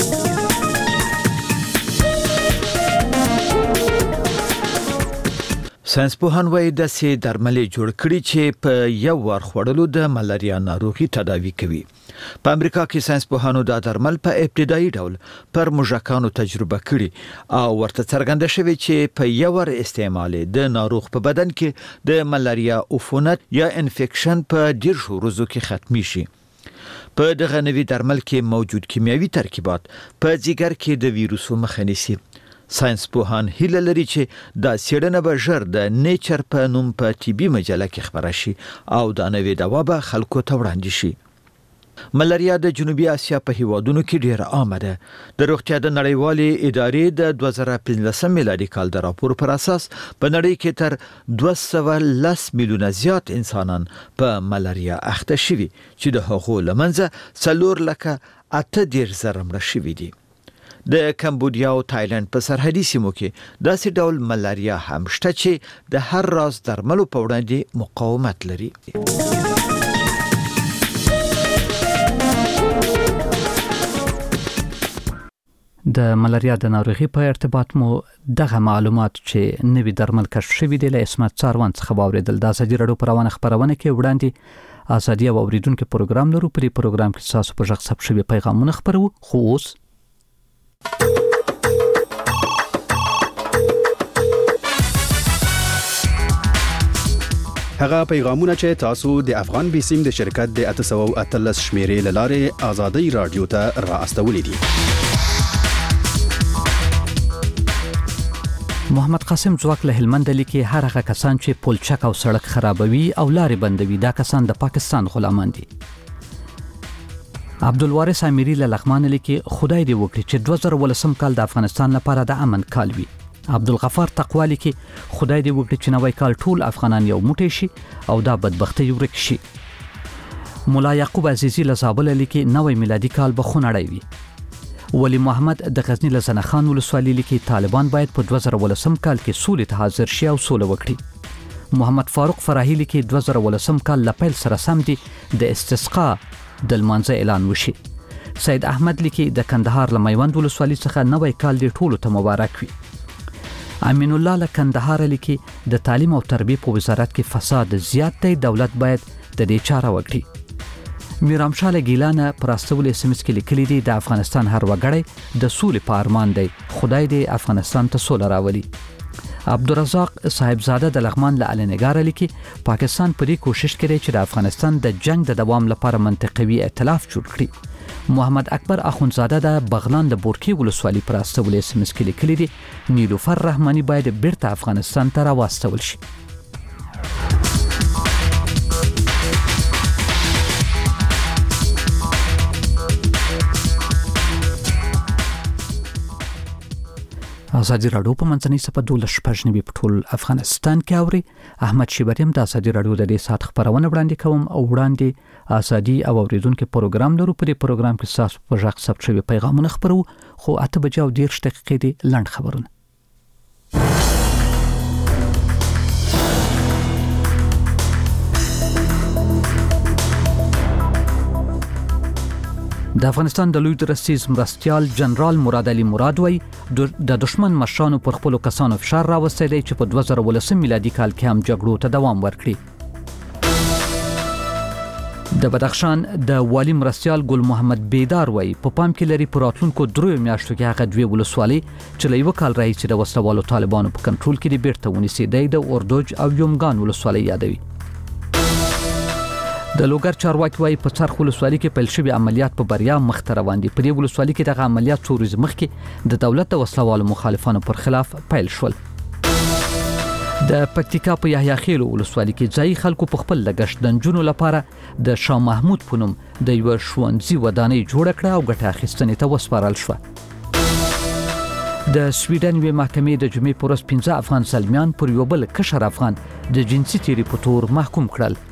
ساينسپوهان وايي د سي درملې جوړ کړي چې په یو وار خوړلو د ملاریا ناروغي تداوي کوي. په امریکا کې ساينسپوهانو دا درمل په ابتدایي ډول پر موږکانو تجربه کړي او ورته څرګنده شوی چې په یو ور استعمال د ناروغ په بدن کې د ملاریا عفونت یا انفیکشن په ډیر ورځو کې ختمي شي. په دغه نوي درمل کې موجود کیمیاوي ترکیبات په ځیګر کې د ویروسو مخه نیسي. ساينسپوهان هیله لري چې دا څېړنه به ژر د نیچر په نوم په طبي مجله کې خبره شي او دا نوې دوا به خلکو ته وړاندې شي. ملاریا د جنوبي اسیا په هیوادونو کې ډېر عامه ده. د روغتیا د نړیوالې ادارې د دوه زره پنځلسم میلادي کال د راپور پر اساس په نړۍ کې تر دوه سوه لس میلیونه زیات انسانان په ملاریا اخته شوي چې د هغو له منځه څلور لکه اته دېرش زره مړه شوي دي. د کمبودیا او تایلند په سرحدي سیمو کې داسې ډول ملاریا هم شته چې د هر راز درملو په وړاندې مقاومت لري. د ملاریا د ناروغي په ارتباط مو دغه معلومات چې نوي درمل کشف شوي دي له اسمت څاروان څخه واوریدل. د ازادي راډیو په روانه خبرونه کې وړاندې ازادي او اوریدونکو پروګرام لرو. په پروګرام کې تاسو په ژغ ثبت شوي پیغامونه خبرو. خو اوس هغه پیغامونه چې تاسو د افغان بیسیم د شرکت د اته سوه اتلس شمیرې لاره ازادي رادیو ته را استولې دي. محمد قاسم ځواک له هلمند لیکي هر هغه کسان چې پلچک او سړک خرابوي او لارې بندوي دا کسان د پاکستان غلامان دي. عبدالوارث امیری له لغمان لیکي خدای دې وکړي چې دوه زره ولسم کال د افغانستان لپاره د امن کال وي. عبدالغفار تقوا لیکي خدای دې وکړي چې نوی کال ټول افغانان یو موټی شي او دا بدبختي ورک شي. مولا یعقوب عزیزی له زابل لیکي نوی میلادي کال به خونړی وي. ولی محمد د غزنی له زنخان ولسوالۍ لیکي طالبان باید په دوه زره ولسم کال کې سولې ته حاضر شي او سوله وکړي. محمد فاروق فراهی لیکي دوه زره ولسم کال لپیل سره سم دي د استسقا د لمانځه اعلان وشي. سید احمد لیکي د کندهار له میوند ولسوالۍ څخه نوی کال دی ټولو ته مبارک وي. امین الله له کندهار لیکي د تعلیم او تربیه په وزارت کې فساد زیات دی، دولت باید د دې چاره وکړي. میرامشاله ګیلانه پراستول اس ام اس کې لیکلي دي د افغانستان هر وګړی د سولې په ارمان دی، خدای دې افغانستان ته سوله راولي. عبدالرزاق صاحبزاده د لغمان له النګار لیکي پاکستان په دې کوشش کوي چې د افغانستان د جنگ د دوام لپاره منطقوي ائتلاف جوړ کړي. محمد اکبر اخونزاده د بغلان د بورکی ولسوالۍ پراستول اس ام اس کې لیکلي دي نیلوفر رحماني باید بیرته افغانستان ته راوستل شي. ازادي راډیو په منځنۍ صفه دولس شپږ نوي په ټول افغانستان کې اوري. احمد شیبریم د ازادي راډیو د دې سات خبرونه وړاندې کوم او وړاندې ازادي او اوریدونکو پروګرام لرو. په دې پروګرام کې تاسو په ژغ ثبت شوی پیغامونه خبرو، خو اته بجې او دېرش دقیقې دي لنډ خبرونه. د افغانستان د لوی درستیز مرستیال جنرال مراد علي مراد وای د دشمن مشرانو پر خپل کسانو فشار راوستي دی چې په دوه زره ولس میلادي کال کې هم جګړو ته دوام ورکړي. د بدخشان د والی مرستیال ګل محمد بیدار وای په پام کې لري پر راتلونکو درو میاشتو کې هغه دوی ولسوالۍ چې له یو کال راهیسې د وسلوالو طالبانو په کنټرول کې دي بیرته ونیسي دی د اردوج او یومګان ولسوالۍ یادوي. د لوګر چارواکي وای په څرخ ولسوالۍ کې پیل شوی عملیات په بریا مخ ته روان دي. په دې ولسوالۍ کې دغه عملیات څو ورځې مخکې د دولت د وسلوالو مخالفانو پر خلاف پیل شول. د پکتیکا په یحیی خیل ولسوالۍ کې ځای خلکو په خپل لګښت د نجونو لپاره د شاه محمود په نوم د یو ښوونځي ودانۍ جوړ کړه او ګټه اخیستنې ته وسپارل شو. د سویډن وی محکمې د جمعې پر ورځ پنځه افغان سلمیان پر یو بل کشر افغان د جنسي تیری په تور محکوم کړل.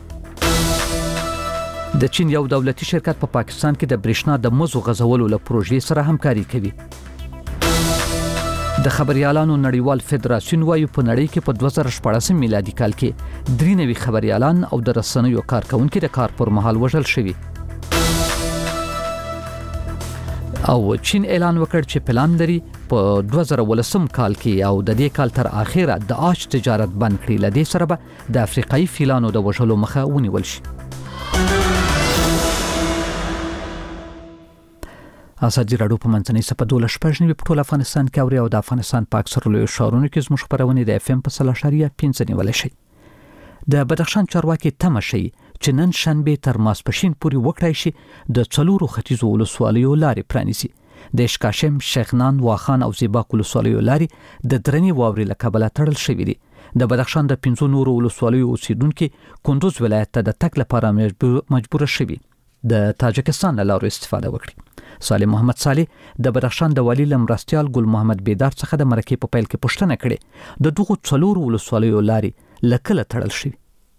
د چین یو دولتي شرکت په پا پاکستان کې د برېښنا د مزو غځولو له پروژې سره همکاري کوي. د خبريالانو نړیوال فدراسیون وایي په نړۍ کې په دوه زره شپږ میلادي کال کې درې نوي خبريالان او د رسنیو کارکونکو د کار پر مهال وژل شوي. او چین اعلان وکړ چې پلان لري په دوه زره ولسم کال کې او د دې کال تر اخره د آش تجارت بند کړي. لدې سره به د افریقایي فیلانو د وژلو مخه ونیول شي. ازادي راډیو په منځنۍ صفه دولس شپږ نوي په ټول افغانستان کې اوري او د افغانستان په اکثرو لویو ښارونو کې زموږ خبرونه د اف ام په سل اشاریه پنځه نیول شي. د بدخشان چارواکي تمه شي چې نن شنبه تر ماسپښین پورې وکړای شي د څلورو ختیځو ولسوالیو لارې پرانیسي. د اشکاشم، شیخنان، واخان او زیباک ولسوالیو لارې د درنې واورې له کبله تړل شوې دي. د بدخشان د پنځو نورو ولسوالیو اوسیدونکو کندوز ولایت ته د تک لپاره مجبور شوي د تاجکستان له لارو استفاده وکړي. صالح محمد صالح د بدخشان د والی لمرستیال ګل محمد بیدار څخه د مرکې په پیل کې پوښتنه کړې د دغو څلورو ولسوالیو لارې لکه تړل شي.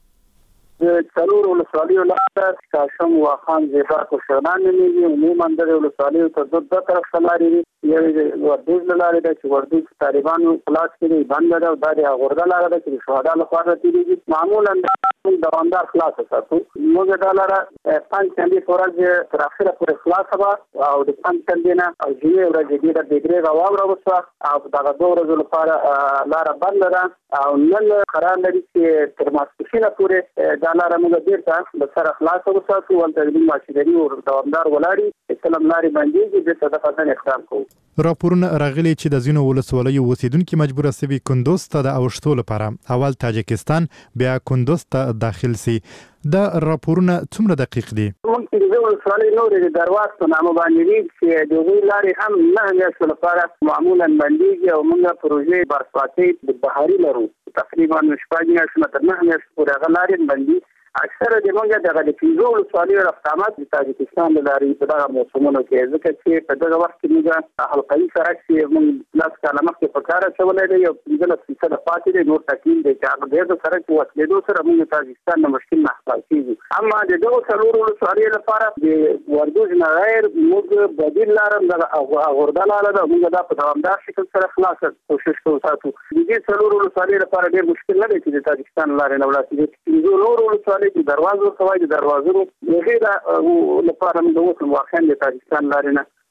د څلورو ولسوالیو لارې کاشم، واخان، زیباک او شغنان نیږي. عموما د ولسوالیو ته دوه طرف لارې دي. یو د وردوج لارې ده چې وردوج طالبانو خلاص کړي بند ده او د غورډه لارې ده چې شهدا لپاره تیریږي. معمولا د دوامدار خلاص ساتو. موږ د لارې پنځه چندې فورج تر اخره پورې خلاص به او د پنځه چندې نه او جې ورځې د دګري غواړو وروسته او دغه دوه ورځې لپاره لار بند ده او نن قرار لري چې تر ماسپښین پورې دا لار موږ بیرته د سره خلاص وساتو. ولته د ماشینري او دوامدار ولاړی اسلام لارې باندې چې د فتن اقدام کوو. راپورونه راغلي چې د ځینو ولسوالیو اوسیدونکو مجبور سوي کندوز ته د اوښتو لپاره اول تاجکستان بیا کندوز ته داخل سي. دا راپورونه څومره دقیق دي؟ ممکن د ولسوالۍ نورې د درواز په نامه باندې دي چې د هغوی لارې هم نه میاشتو لپاره معمولا بندېږي او موږ پروژې برساتۍ د بهاري لرو تقریبا شپږ میاشتې تر نهه میاشتې پورې هغه لارې بندي. اکثره د موږ دغه د پنځو ولسوالیو رفتامات د تاجکستان له لارې په دغه موسمونو کې ځکه چې په دغه وخت کې موږ حلقوي سړک چې موږ لاس کاله مخکې په کار اچولی دی او پنځلس فیصده پاتې دی. نور تکمیل دی چې هغه ډېر سړک په وصلېدو سره موږ تاجکستان نه مشکل نه خلاص کېږو. اما د دغو څلورو ولسوالیو لپاره د وردوج نه غیر موږ بدیل لاره دغه غورډه لاره ده. موږ دا په دوامدار شکل سره خلاص کوشش کوو ساتو. د دې څلورو ولسوالیو لپاره ډېر مشکل نه دی چې د تاجکستان لارې نه ولاړ شي. پنځو نورو ولسوالیو د دروازو کوي د دروازو غیر لپاره موږ اوس واخان د تاجکستان لارې نه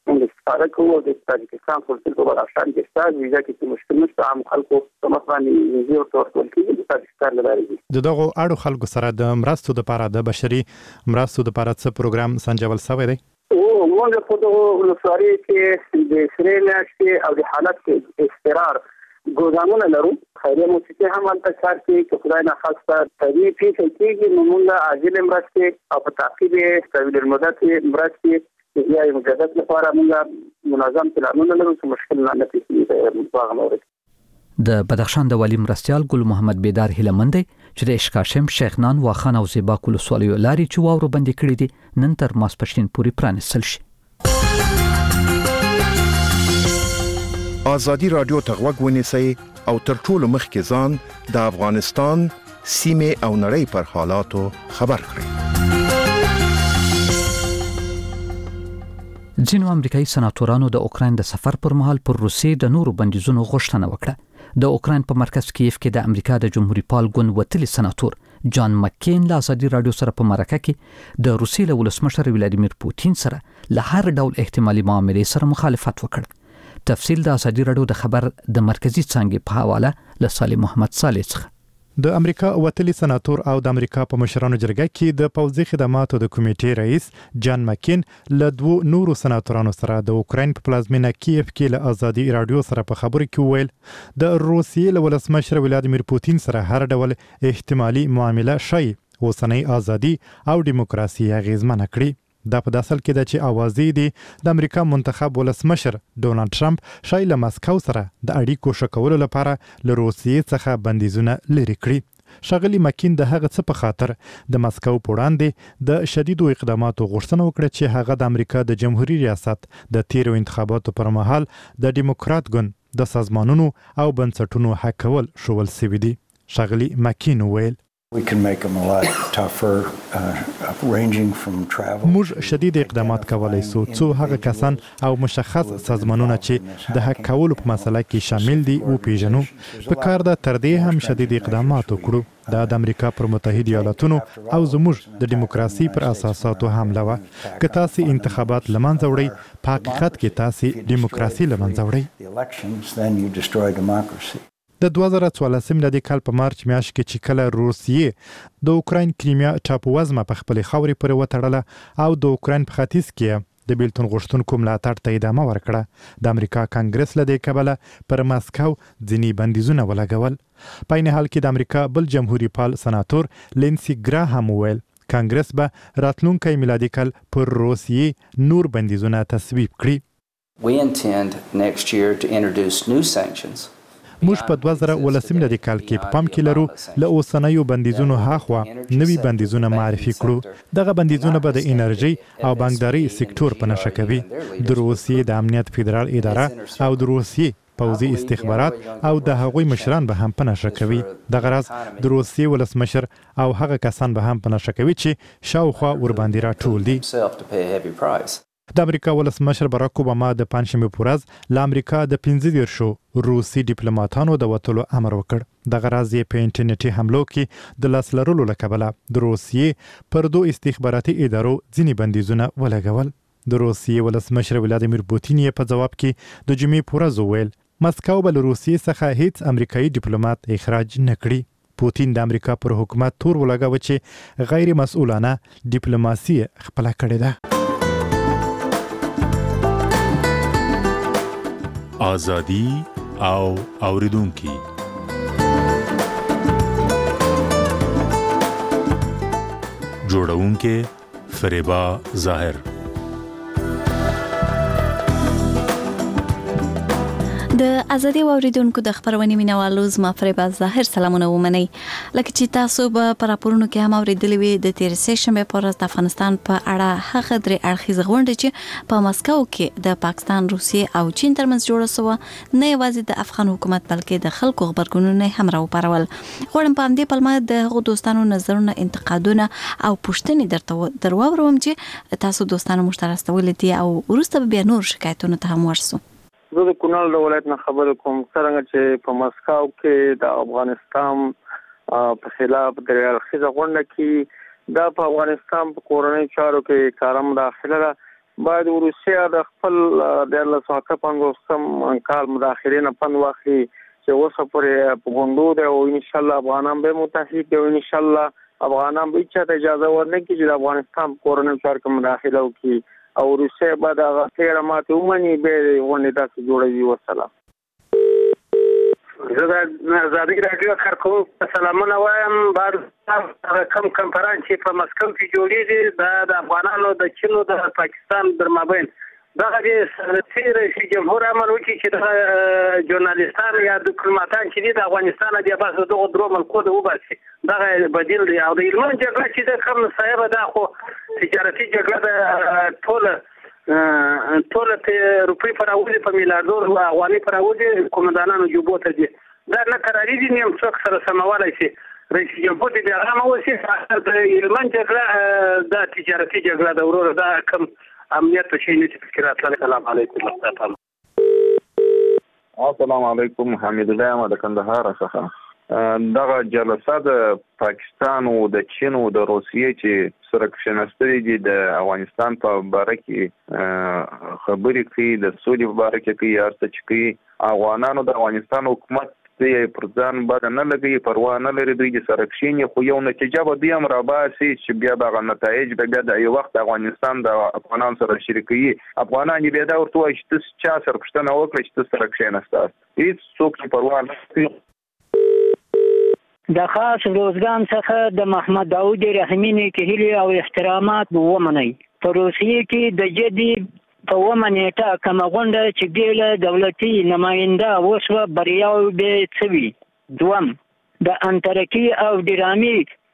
موږ استفاده کوو د تاجکستان قونسل په بدخشان کې ستاسو ویزا کې مشکل نشته عام خلکو په مخاني ویزه او ورکول کېږي د تاجکستان لپاره د دغه اړو خلکو سره د مرستو لپاره د بشري مرستو لپاره څه پروګرام سنجول شوی دی او موږ په دغه ولسوالۍ کې د سرې میاشتې او د حالت کې استقرار ګودامونه لرو خیریه موسسې هم هلته کار کوي که خدای ناخواسته طبیعي پیښې کېږي نو موږ عاجل مرستې او په تعقیب یې طویل المدت مرستې یا مجدد لپاره موږ منظم پلانونه لرو چې مشکل نه پیښیږي په هغه مورد د بدخشان د والی مرستیال ګل محمد بیدار هیلمند چې د اشکاشم شیخنان واخان او زیبا ولسوالیو لاري چې واورو بندي کړې دي نن تر ماسپښین پورې پرانیستل شي. آزادی رادیو ته غوږ ونیسئ او تر ټولو مخکې ځان د افغانستان سیمې او نړۍ پر حالاتو خبر کړئ. ځینو امریکایي سناتورانو د اوکراین د سفر پر مهال پر روسیې د نورو بندیزونو غوښتنه وکړه. د اوکراین په مرکز کیف کې د امریکا د جمهوریت پال ګوند وتلی سناتور جان مکین له آزادي رادیو سره په مرکه کې د روسیې له ولسمشر ولادیمیر پوتین سره له هر ډول احتمالي معاملې سره مخالفت وکړ. تفصیل د آزادي رادیو د خبر د مرکزی څنګه په حواله له صالح محمد صالح څخه. د امریکا وتلی سناتور او د امریکا په مشرانو جرګه کې د پوځي خدماتو د کمیټې رئیس جان مکین له دوه نورو سناتورانو سره د اوکراین په پلازمینه کیف کې له آزادي رادیو سره په خبرو کې ویل د روسیې له ولسمشر ولادیمیر پوتین سره هر ډول احتمالي معامله شي اوسنۍ ازادي او دیموکراسي اغیزمنه کړي. دا په داسل کې د چې اوازې دي د امریکا منتخب ولسمشر ډونالد ټرمپ شای له مسکو سره د اړیکو شکولو لپاره له روسیې څخه بندیزونه لري کړی. شغلی مکین د هغه څه په خاطر د مسکو په وړاندې د شدیدو اقداماتو غوښتنه وکړه چې هغه د امریکا د جمهوریت ریاست د تیرو انتخاباتو پر مهال د دیموکرات ګوند د سازمانونو او بنسټونو حکول شول سوي دي. شغلی مکین ویل We can make them a lot tougher, uh, ranging from travel. موږ شدید اقدامات کولای شو څو هغه کسان او مشخص سازمانونه چې د حق کولو په مسله کې شامل دي او پیژنو. په کار د تر دې هم شدید اقدامات وکړو. د امریکا پر متحده ایالاتونو او زموږ د دیموکراسي پر اساساتو حمله و. که تاسو انتخابات لمنځه وړئ په حقیقت کې تاسو دیموکراسي لمنځه وړئ. د دوه زره څوارلسم میلادي کال په مارچ میاشت کې چې کله روسیې د اوکراین کریمیا ټاپووزمه په خپل خاورې پورې وتړله او د اوکراین په ختیځ کې د بیلتون غوښتونکو ملاتړ ته ادامه ورکړه، د امریکا کانګرس له دې کبله پر ماسکو ځینې بندیزونه ولګول. په عین حال کې د امریکا بل جمهوریت پال سناتور لینسی ګراهام ویل کانګرس به راتلونکي میلادي کال پر روسیې نور بندیزونه تصویب کړي. We intend next year to introduce new sanctions. موږ په دوه زره ولسم میلادي کال کې په پام کې لرو له اوسنیو بندیزونو هاخوا نوي بندیزونه معرفي کړو. دغه بندیزونه به د انرژي او بانکداري سکتور په نښه کوي. د روسیې د امنیت فدرال اداره او د روسیې پوځي استخبارات او د هغوی مشران به هم په نښه کوي. دغه راز د روسیې ولسمشر او هغه کسان به هم په نښه کوي چې شاوخوا ورباندې راټول دي. د امریکا ولسمشر باراک اوباما د پنځمې په ورځ له امریکا د پنځه دیرشو روسي ډیپلوماټانو د وتلو امر وکړ. دغه راز یې په انټرنیټي حملو کې د لاس لرلو له کبله د روسیې پر دوه استخباراتي ادارو ځینې بندیزونه ولګول. د روسیې ولسمشر ولادیمیر پوتین یې په جواب کې د جمعې په ورځ وویل مسکو به له روسیې څخه هیڅ امریکایي ډیپلوماټ اخراج نه کړي. پوتین د امریکا پر حکومت تور ولګاوه چې غیر مسؤلانه ډیپلوماسي خپله کړې ده. آزادی او اوریدونکي جوړونکي فریبا ظاهر. د ازادي اوریدونکو د خبرونې مینوالو زما فریبا ظاهر سلامونه ومني. لکه چې تاسو به پر راپورونو کې هم اوریدلې وي د تیر سیشن په ورځ د افغانستان په اړه هغه درې اړخیزه غونډه چې په مسکو کې د پاکستان، روسیې او چین ترمنځ جوړه سوه نه یوازې د افغان حکومت بلکې د خلکو خبرګونونه هم راوپارول. غواړم په همدې پلمه د هغو دوستانو نظرونه، انتقادونه او پوښتنې درته درواوروم چې تاسو دوستانو موږ ته راستولې دي او وروسته بیا نور شکایتونه ته هم ورسو. زه د کونړ د ولایت نه خبرې کوم. څرنګه چې په مسکو کې د افغانستان په خلاف د اړخیزه غونډه کې دا په افغانستان په کورنۍ چارو کې کارم داخله ده باید روسیا د خپل د الله ساته پنځوسم کال مداخلین په واخلي چې اوسه پورې په غونډو ده او ان شاء الله افغانان به متحد دي او ان شاء الله افغانان به چې اجازه ورنکړي چې د افغانستان کورنۍ چارو کې مداخله وکړي او روسیا به د غیر ماته ومني به ونې تاسو جوړوي. والسلام. زه د آزادي راډیو کارکونکو سلامونه وایم. بار کم کنفرانس چې په مسکو کې جوړیږي د افغانانو د چین او د پاکستان درمابین دا د سیر رئیس جمهور امر وکړي چې د ژورنالیستان یا ډیپلوماټان چې د افغانستان د باسه دغه درو ملکو د وباسي دا بدیل دی او د علمي جګړه چې د کوم صاحب دا خو تجارتي جګړه د ټول ټول ته روپی پر اوځي په میلیارډ افغاني پر اوځي کومندانانو جوبو ته دي دا نه قراري دي نیم څوک سره سموالای شي رئیس جمهور دې هغه مو وسی د علمي جګړه د تجارتي جګړه د ورور دا کوم امنیت شي نه فکرات. السلام علیکم ورحمۃ اللہ. السلام علیکم. حمید الله ما د کندهار څخه دغه جلسه د پاکستان او د چین او د روسیې چې سره کښینستلې دي د افغانستان په باره کې خبرې کوي د سولې په باره کې کوي هر څه چې کوي افغانانو د افغانستان حکومت یې پر ځان بد نه لګي پروا نه لري دوی د سره کښیني خو یو نتیجه به دوی هم راباسي چې بیا دغه نتایج به بیا د یو وخت افغانستان د افغانانو سره شریکوي افغانان یې بیا دا ورته وایي چې تاسو چا سره پوښتنه وکړئ چې تاسو سره کښېناستاست هېڅ څوک پروا نه کوي. د خاص روزګان څخه د محمد داود رحیمي نیکهیلي او احترامات ومنئ. په روسیې کې د جدي په ومه نیټه کومه غونډه چې ګېله دولتي نماینده وشوه بریاوې به څه وي. دوم د انترکي او ډرامي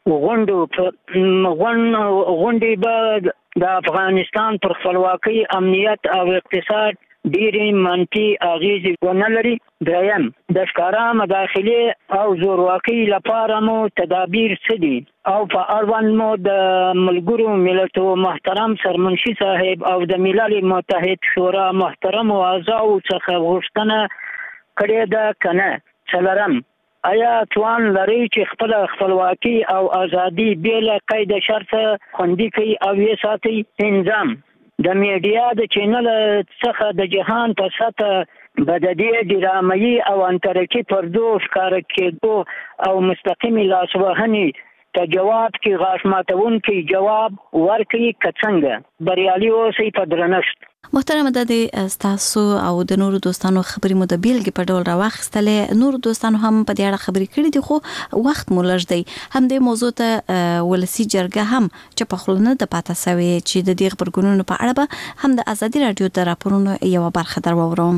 غونډو غونډې به د افغانستان پر خپلواکۍ امنیت او اقتصاد ډېرې منفي اغېزې ونه لري. دریم د ښکاره مداخلې او زورواکۍ لپاره مو تدابیر څه دي او په اړوند مو د ملګرو ملتو محترم سرمنشي صاحب او د ملل متحد شورا محترمو اعضاو څخه غوښتنه کړې ده که نه. څلورم آیا توان لري چې خپل خپلواکي او ازادي بې له قید شرطه خوندي کړي او یې ساتي. پنځم د میډیا د چینل څخه د جهان په سطح به د دې ډرامایي او انترکي پردو ښکاره کېدو او مستقیمې لاسوهنې ته جواب کې غاښ ماتونکی جواب ورکړي که څنګه بریالي اوسئ په درنښت. محترمه د تاسو او د نورو دوستانو خبرې مو د بیلګې په ډول راواخیستلې. نورو دوستانو هم په دې اړه خبرې کړې دي خو وخت مو لږ دی. همدې موضوع ته ولسي جرګه هم چې په خوله نه ده پاته سوې چې د دې غبرګونونو په اړه به هم د ازادي راډیو د راپورونو یوه برخه در واورم.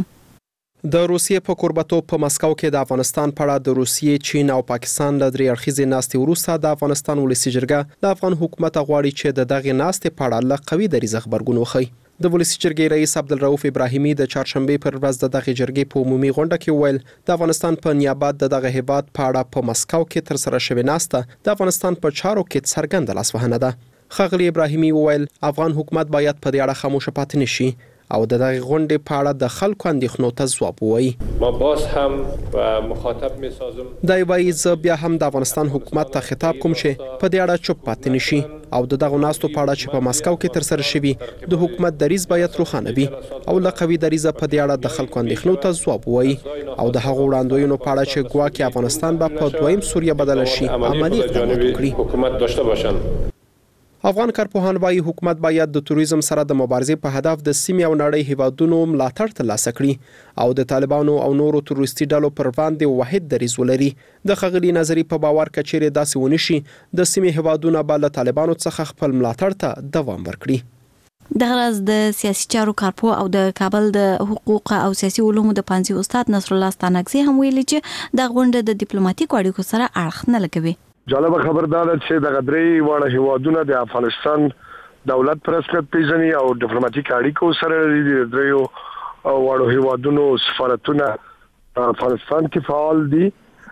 د روسیې په کوربتوب په مسکو کې د افغانستان په اړه د روسیې، چین او پاکستان له درې اړخیزې ناستې وروسته د افغانستان ولسي جرګه د افغان حکومت غواړي چې د دغې ناستې په اړه له قوي دریځه غبرګون وښيي. د ولسي جرګې رئیس عبدالرؤف ابراهیمي د چهارشنبې پر ورځ د دغې جرګې په عمومي غونډه کې وویل د افغانستان په نیابت د دغه هیواد په اړه په مسکو کې ترسره شوې ناسته د افغانستان په چارو کې څرګنده لاسوهنه ده. ښاغلي ابراهیمي وویل افغان حکومت باید په دې اړه خاموشه پاتې نه شي او د دغه غونډې په اړه د خلکو اندېښنو ته ځواب ووایي. ما باز هم مخاطب میسازم دا وایي زه بیا هم د افغانستان حکومت ته خطاب کوم چې په دې اړه چوپ پاتې نه شي او د دغه ناستو په اړه چې په مسکو کې ترسره شوي د حکومت دریځ باید روښانه وي او له قوي دریځه په دې اړه د خلکو اندېښنو ته ځواب ووایي او د هغو وړاندوینو په اړه چې ګواکې افغانستان به په دویم سوریه بدله شي عملي اقدامات وکړي. حکومت داشته باشند. افغان کارپوهان وايي حکومت باید د توریزم سره د مبارزې په هدف د سیمې او نړۍ هیوادونو ملاتړ ترلاسه کړي او د طالبانو او نورو تروریستي ډلو پر وړاندې واحد دریځ ولري. د ښاغلي نظري په باور که چیرې داسې ونه شي د سیمې هیوادونه به له طالبانو څخه خپل ملاتړ ته دوام ورکړي. دغه راز د سیاسي چارو کارپوه او د کابل د حقوق او سیاسي علومو د پانزي استاد نصر الله ستانکزي هم ویلي چې د غونډه د ډیپلوماټیک اړیکو سره اړخ نه لګوي. جالبه خبر دا ده چې د غدري واړه هیوادونه د افغانستان دولت پر رسمیت پیژني او ډیپلوماټیک اړیکو سره د دریو واړو هیوادونو سفارتونه افغانستان کې فعال دي.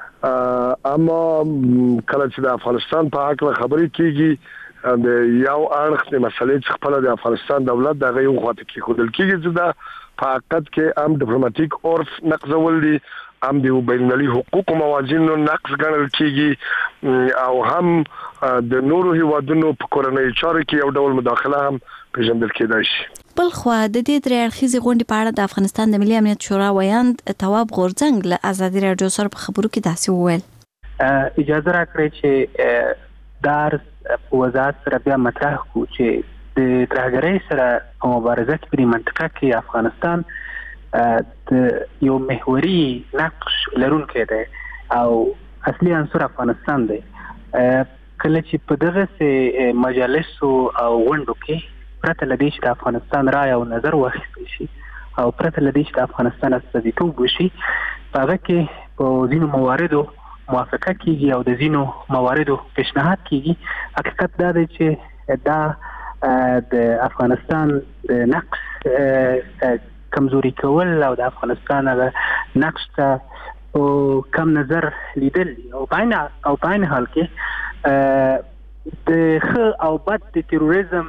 اما کله چې د افغانستان په حق خبرې کیږي د یو اړخ د مسلې څخه په د افغانستان دولت دغه یو خواته کې خودل کیږي چې دا په حقیقت کې هم ډیپلوماټیک عرف نقضول دي هم د بینالمللي حقوقو موازینو نقض ګڼل کیږي او هم د نورو هیوادونو په کورنۍ چارو کې یو ډول مداخله هم پیژندل کېدای شي. بل خو د دې درې اړخیزې غونډې په اړه د افغانستان د ملي امنیت شورا ویاند تواب غورځنګ له ازادي راډیو سره په خبرو کې داسې وویل. اجازه راکړئ چې دار په وضاحت سره بیا مطرح کړو چې د ترهګرۍ سره په مبارزه کې په منطقه کې افغانستان د یو محوري نقش لرونکی دی او اصلي عنصر افغانستان دی. کله چې په دغه مجالسو او غونډو کې پرته له دې چې د افغانستان رای او نظر واخیستل شي او پرته له دې چې د افغانستان استازیتوب وشي په هغه کې په ځینو مواردو موافقه کیږي او د ځینو مواردو پیشنهاد کیږي. حقیقت دا دی چې دا د افغانستان د نقص کمزوري کول او د افغانستان هغه نقص ته کم نظر لیدل او باین او باین حال کې د ښه او بد د تروریزم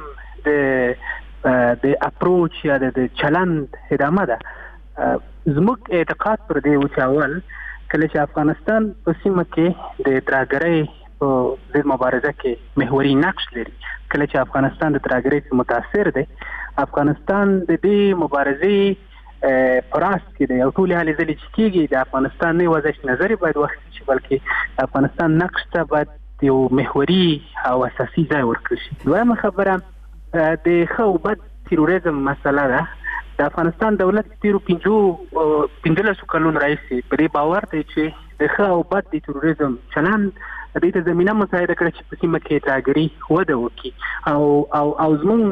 د د اپروچ یا د چلند ادامه ده. زموږ اعتقاد پر دې و چې اول کله چې افغانستان په سیمه کې د ترهګرۍ په ضد مبارزه کې محوري نقش لري، کله چې افغانستان د ترهګرۍ متاثر دی، افغانستان د دې مبارزې پراس کې دی او ټول هلې ځلې چې کېږي د افغانستان نه یوازې نظر باید واخیستل شي بلکې افغانستان نقش ته باید یو محوري او اساسي ځای ورکړل شي. دویمه خبره د ښه او بد تروریزم مسله ده. د افغانستان دولت تیرو پنځو پنځلسو کلونو راهیسې په دې باور دی چې د ښه او بد د تروریزم چلند دې ته زمینه مساعده کړه چې په سیمه کې ترهګري وده وکړي او او او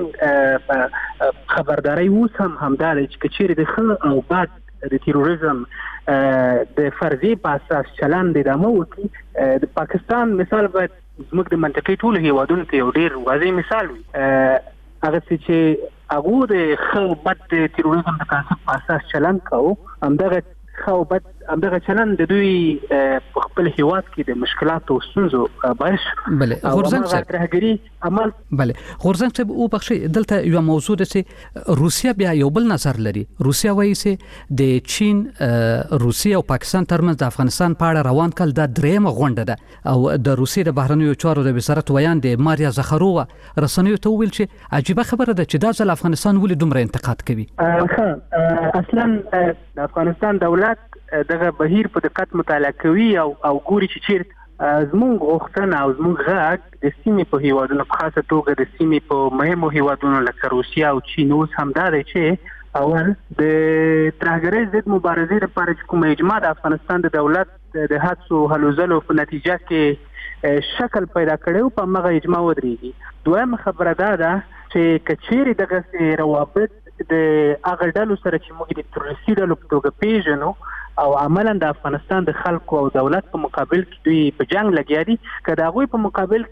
زموږ خبرداري اوس هم همدا دی چې که چیرې د ښه او بد د تروریزم د فرضیې په اساس چلند ادامه وکړي، د پاکستان مثال باید زموږ د منطقې ټولو هیوادونو ته یو ډېر واضح مثال وي. هغه چې هغه د ښه او بد د تروریزم د تعصب په اساس چلند کوو، همدغه ښه او بد همدغه چلند د دوی په خپل هیواد کې د مشکلاتو او ستونزو باعث بله غورځنګ صاحب ترهګري عمل بله غورځنګ صاحب او بخشي دلته یو موضوع ده چې روسیا بیا یو بل نظر لري. روسیا وایي چې د چین روسیا او پاکستان ترمنځ د افغانستان په اړه روان کال د درېمه غونډه ده او د روسیې د بهرنیو چارو د وزارت ویان د ماریا زخرووا رسنیو ته ویل چې عجیبه خبره ده چې دا ځل افغانستان ولې دومره انتقاد کوي. اصلا د افغانستان دولت دغه بهیر په دقت مطالعه کوي او او ګوري چې چیرته زموږ غوښتنه او زموږ غږ د سیمې په هیوادونو په خاصه توګه د سیمې په مهمو هیوادونو لکه روسیا او چین اوس همدا دی چې اول د ترهګرۍ ضد مبارزې لپاره چې کومه اجماع د افغانستان د دولت د هڅو هلو ځلو په نتیجه کې شکل پیدا کړی په هغه اجماع ودرېږي. دویمه خبره دا ده چې که چیرې دغسې روابط د هغه ډلو سره چې موږ د تروریستي ډلو په توګه پیژنو او عملا د افغانستان د خلکو او دولت په مقابل کې دوی په جنگ لګیا دي، که د هغوی په مقابل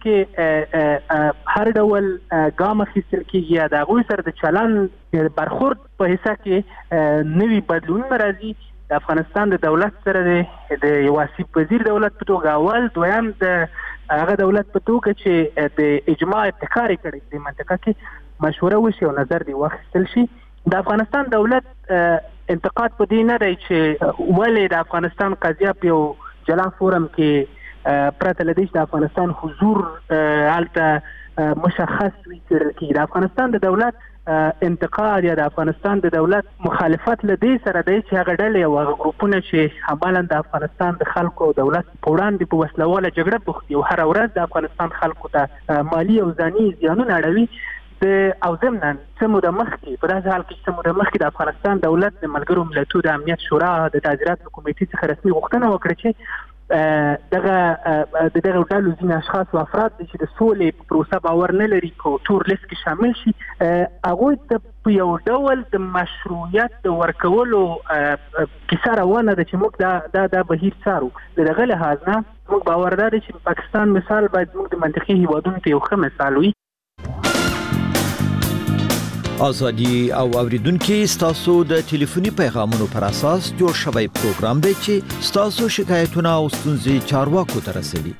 کې هر ډول ګام اخیستل کېږي یا د هغوی سره د چلند برخورد په حصه کې نوي بدلونونه راځي، د افغانستان د دولت سره د یو آسیب پذیر دولت په توګه اول، دویم د هغه دولت په توګه چې د اجماع ابتکار یې کړی د منطقه کې مشوره وشي او نظر دې واخیستل شي. د افغانستان دولت انتقاد په دې نه دی چې ولې د افغانستان قضیه په یو جلا فورم کې پرته له دې چې د افغانستان حضور هلته مشخص وي څېړل کېږي. د افغانستان د دولت انتقاد یا د افغانستان د دولت مخالفت له دې سره دی چې هغه ډلې او هغه ګروپونه چې عملا د افغانستان د خلکو او دولت په وړاندې په وسلواله جګړه بوخت دي او هره ورځ د افغانستان خلکو ته مالي او ځاني زیانونه اړوي. او ضمناً څه موده مخکې په داسې حال کې چې څه موده مخکې د افغانستان دولت د ملګرو ملتونو د امنیت شورا د تعزیراتو کمیټې څخه رسمي غوښتنه وکړه چې دغه د دغه ډلو ځینې اشخاص او افراد چې د سولې په پروسه باور نه لري په تور لیست کې شامل شي، هغوی ته په یو ډول د مشروعیت د ورکولو کیسه روانه ده چې موږ دا دا دا بهیر څارو. د دغه لحاظ نه موږ باور دا دی چې پاکستان مثال باید موږ د منطقي هیوادونو ته یو ښه مثال وي. ازادي او اوریدونکو ستاسو د ټلیفوني پیغامونو پر اساس جوړ شوی پروګرام دی چې ستاسو شکایتونه او ستونزې چارواکو ته رسوي.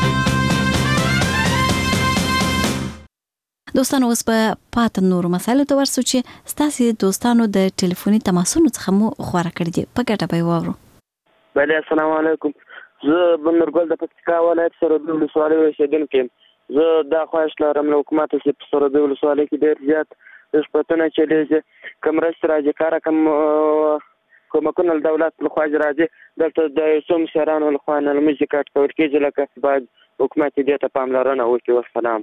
دوستانو اوس په پاتې نورو مسایلو ته ورسو چې ستاسو دوستانو د ټلیفوني تماسونو څخه مو خبره کړې دي په ګټه به وورو. بله السلام علیکم. زه بندرګل د پکتیکا ولایت سره د ولسوالۍ اوسیدونکی یم. زه دا خواهش لرم له حکومت چې په سرحدي ولسوالۍ کې ډېر زیات رشوتونه چلیږي کوم مرستې راځي کاره کوم کومکونه له دولت لخوا راځي دلته د یو څو مشرانو لخوا نه لمونځ کاټ کول کېږي لکه باید حکومت دې ته پاملرنه وکړي. والسلام.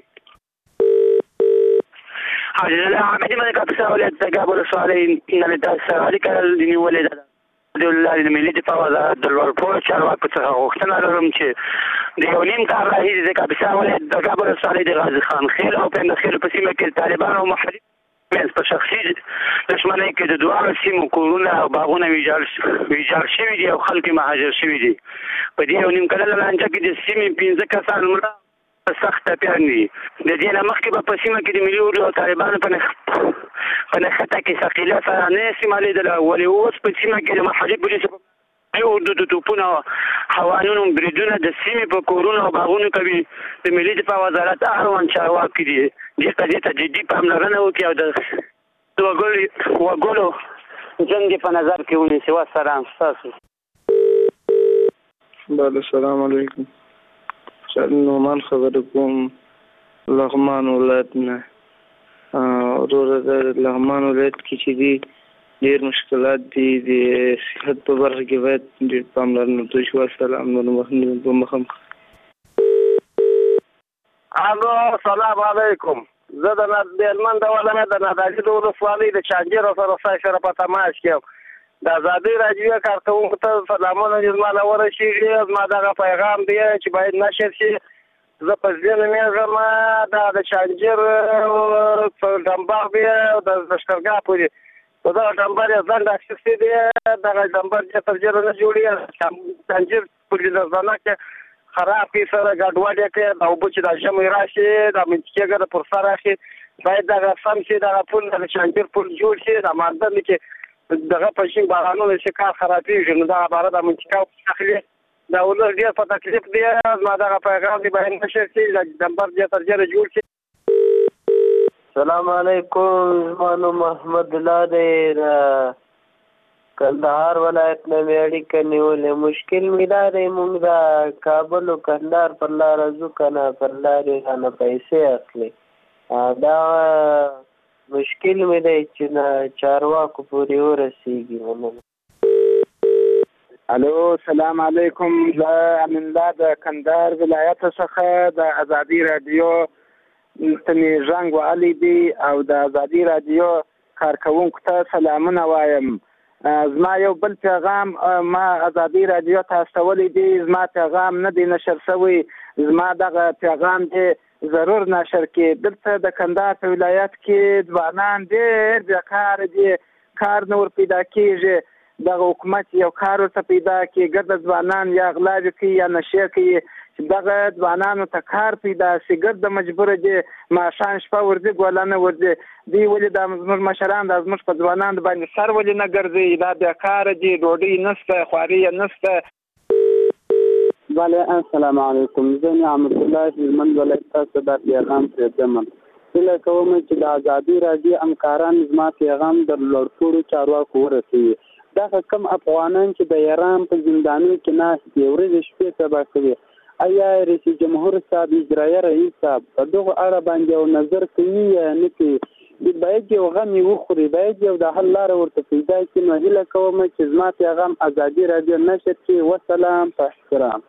حاجی احمدی مده کاپیسا ولایت تګاب ولسوالۍ نه د سرحدي کارل د نیولې ده د الله د ملي دفاع وزارت د لوړ پوړو چارواکو څخه غوښتنه لرم چې د یو نیم کال راهیسې د کاپیسا ولایت تګاب ولسوالۍ د غازي خان خیل او پنده خیل په سیمه کې طالبان او محلي په شخصي دښمنۍ کې د دواړو سیمو کورونه او باغونه ویجاړ شوي دي او خلک مهاجر شوي دي. په دې یو نیم کلنه لانجه کې د سیمې پنځه کسان مړه سخت ټپیان دي. د دې نه مخکې به په سیمه کې د ملي اردو او طالبانو په په نښته کې ثقیله سره نه استعمالېدله ولې اوس په سیمه کې د محلي پولیسو اردو د توپونو هوانونو بریدونه د سیمې په کورونو او باغونو کوي. د ملي دفاع وزارت اړوند چارواکي دي دې قضیې ته جدي پاملرنه وکړي او د وګړو وګړو ژوند په نظر کې ونیسي. والسلام. ستاسو. بله السلام علیکم. نومان خبرې کوم لغمان ولایت نه. وروره د لغمان ولایت کې چې دي ډېر مشکلات دي د صحت په برخه کې باید ډېر پاملرنه وشي. والسلام. نور محمد په مخم. الو السلام علیکم. زه د هلمند د ولایت د نادعلي د ولسوالۍ د چانجر سره سره په تماس کې یم. د ازادۍ راډیو کارکوونکو ته سلامونه زما له ورسېږي. زما دغه پیغام دی چې باید نشر شي. زه په ځینې مېږم دا د چانجر په ډمبر دی او د لښکرګاه پورې په دغه ډمبر یې ځنډ اخیستی دی. دغه ډمبر چې تر ژره نه جوړېږي. چانجر پورې د ځانه کې خراب کې سره ګډوډ یې کړې د اوبو چې د ژمي راشي د منطقې ګره پر سر راشي باید دغه سم شي. دغه پل د چانجر پل جوړ شي. د ماندن کې دغه په شین بارانونو چې کار خرابېږي نو دغه باره د منطقه داخلي دا ولر ډېر په تکلیف دی. زما دغه پیغام دی باید نشر شي د ډمبر چې تر ژره جوړ شي. سلام علیکم. زما نوم محمد الله دی. د کندهار ولایت نه مې اړیکه نیولې. مشکل مې دا دی موږ د کابل او کندهار پر لاره ځو که نه پر لارې رانه پیسې اخلي. دا مشکل مې دی چې نه چارواکو پورې ورسېږي. الو سلام علیکم. زه امین الله د کندهار ولایت څخه د ازادي راډیو ته مې زنګ وهلی دی او د ازادي راډیو کارکوونکو ته سلامونه وایم. زما یو بل پیغام ما ازادي راډیو ته استولی دی. زما پیغام نه دی نشر شوی. زما دغه پیغام دی ضرور نشر کې. دلته د کندهار په ولایت کې ځوانان ډېر بیکاره دي. کار نه ور پیدا کېږي. دغه حکومت یو کار ورته پیدا کړي. ګرده ځوانان یا غلاوې کوي یا نشې کوي. دغه ځوانانو ته کار پیدا شي. ګرده مجبوره دي ماښام شپه ورځي ګوله نه ورځي. دوی ولې دا زموږ مشران دا زموږ په ځوانانو باندې سر ولې نه ګرځي؟ دا بیکاره دي. ډوډۍ نشته خواري یې نشته. بله السلام علیکم. زه نعمت الله هلمند ولایت تاسو دا پیغام پرېږدم. هیله کوم چې د ازادي راډیو همکاران زما پیغام د لوړپوړو چارواکو ورسوي. دغه کم افغانان چې د ایران په زندانونو کې ناست دي ورځې شپې تباه کوي. آیا رئیس جمهور صاحب اجرایه رئیس صاحب په دغه اړه باندې یو نظر کوي یا نه کوي؟ باید یو غم یې وخوري. باید یو د حل لاره ورته پیدا کړي. نو هیله کوم چې زما پیغام ازادي راډیو نشر کړي. والسلام. په احترام.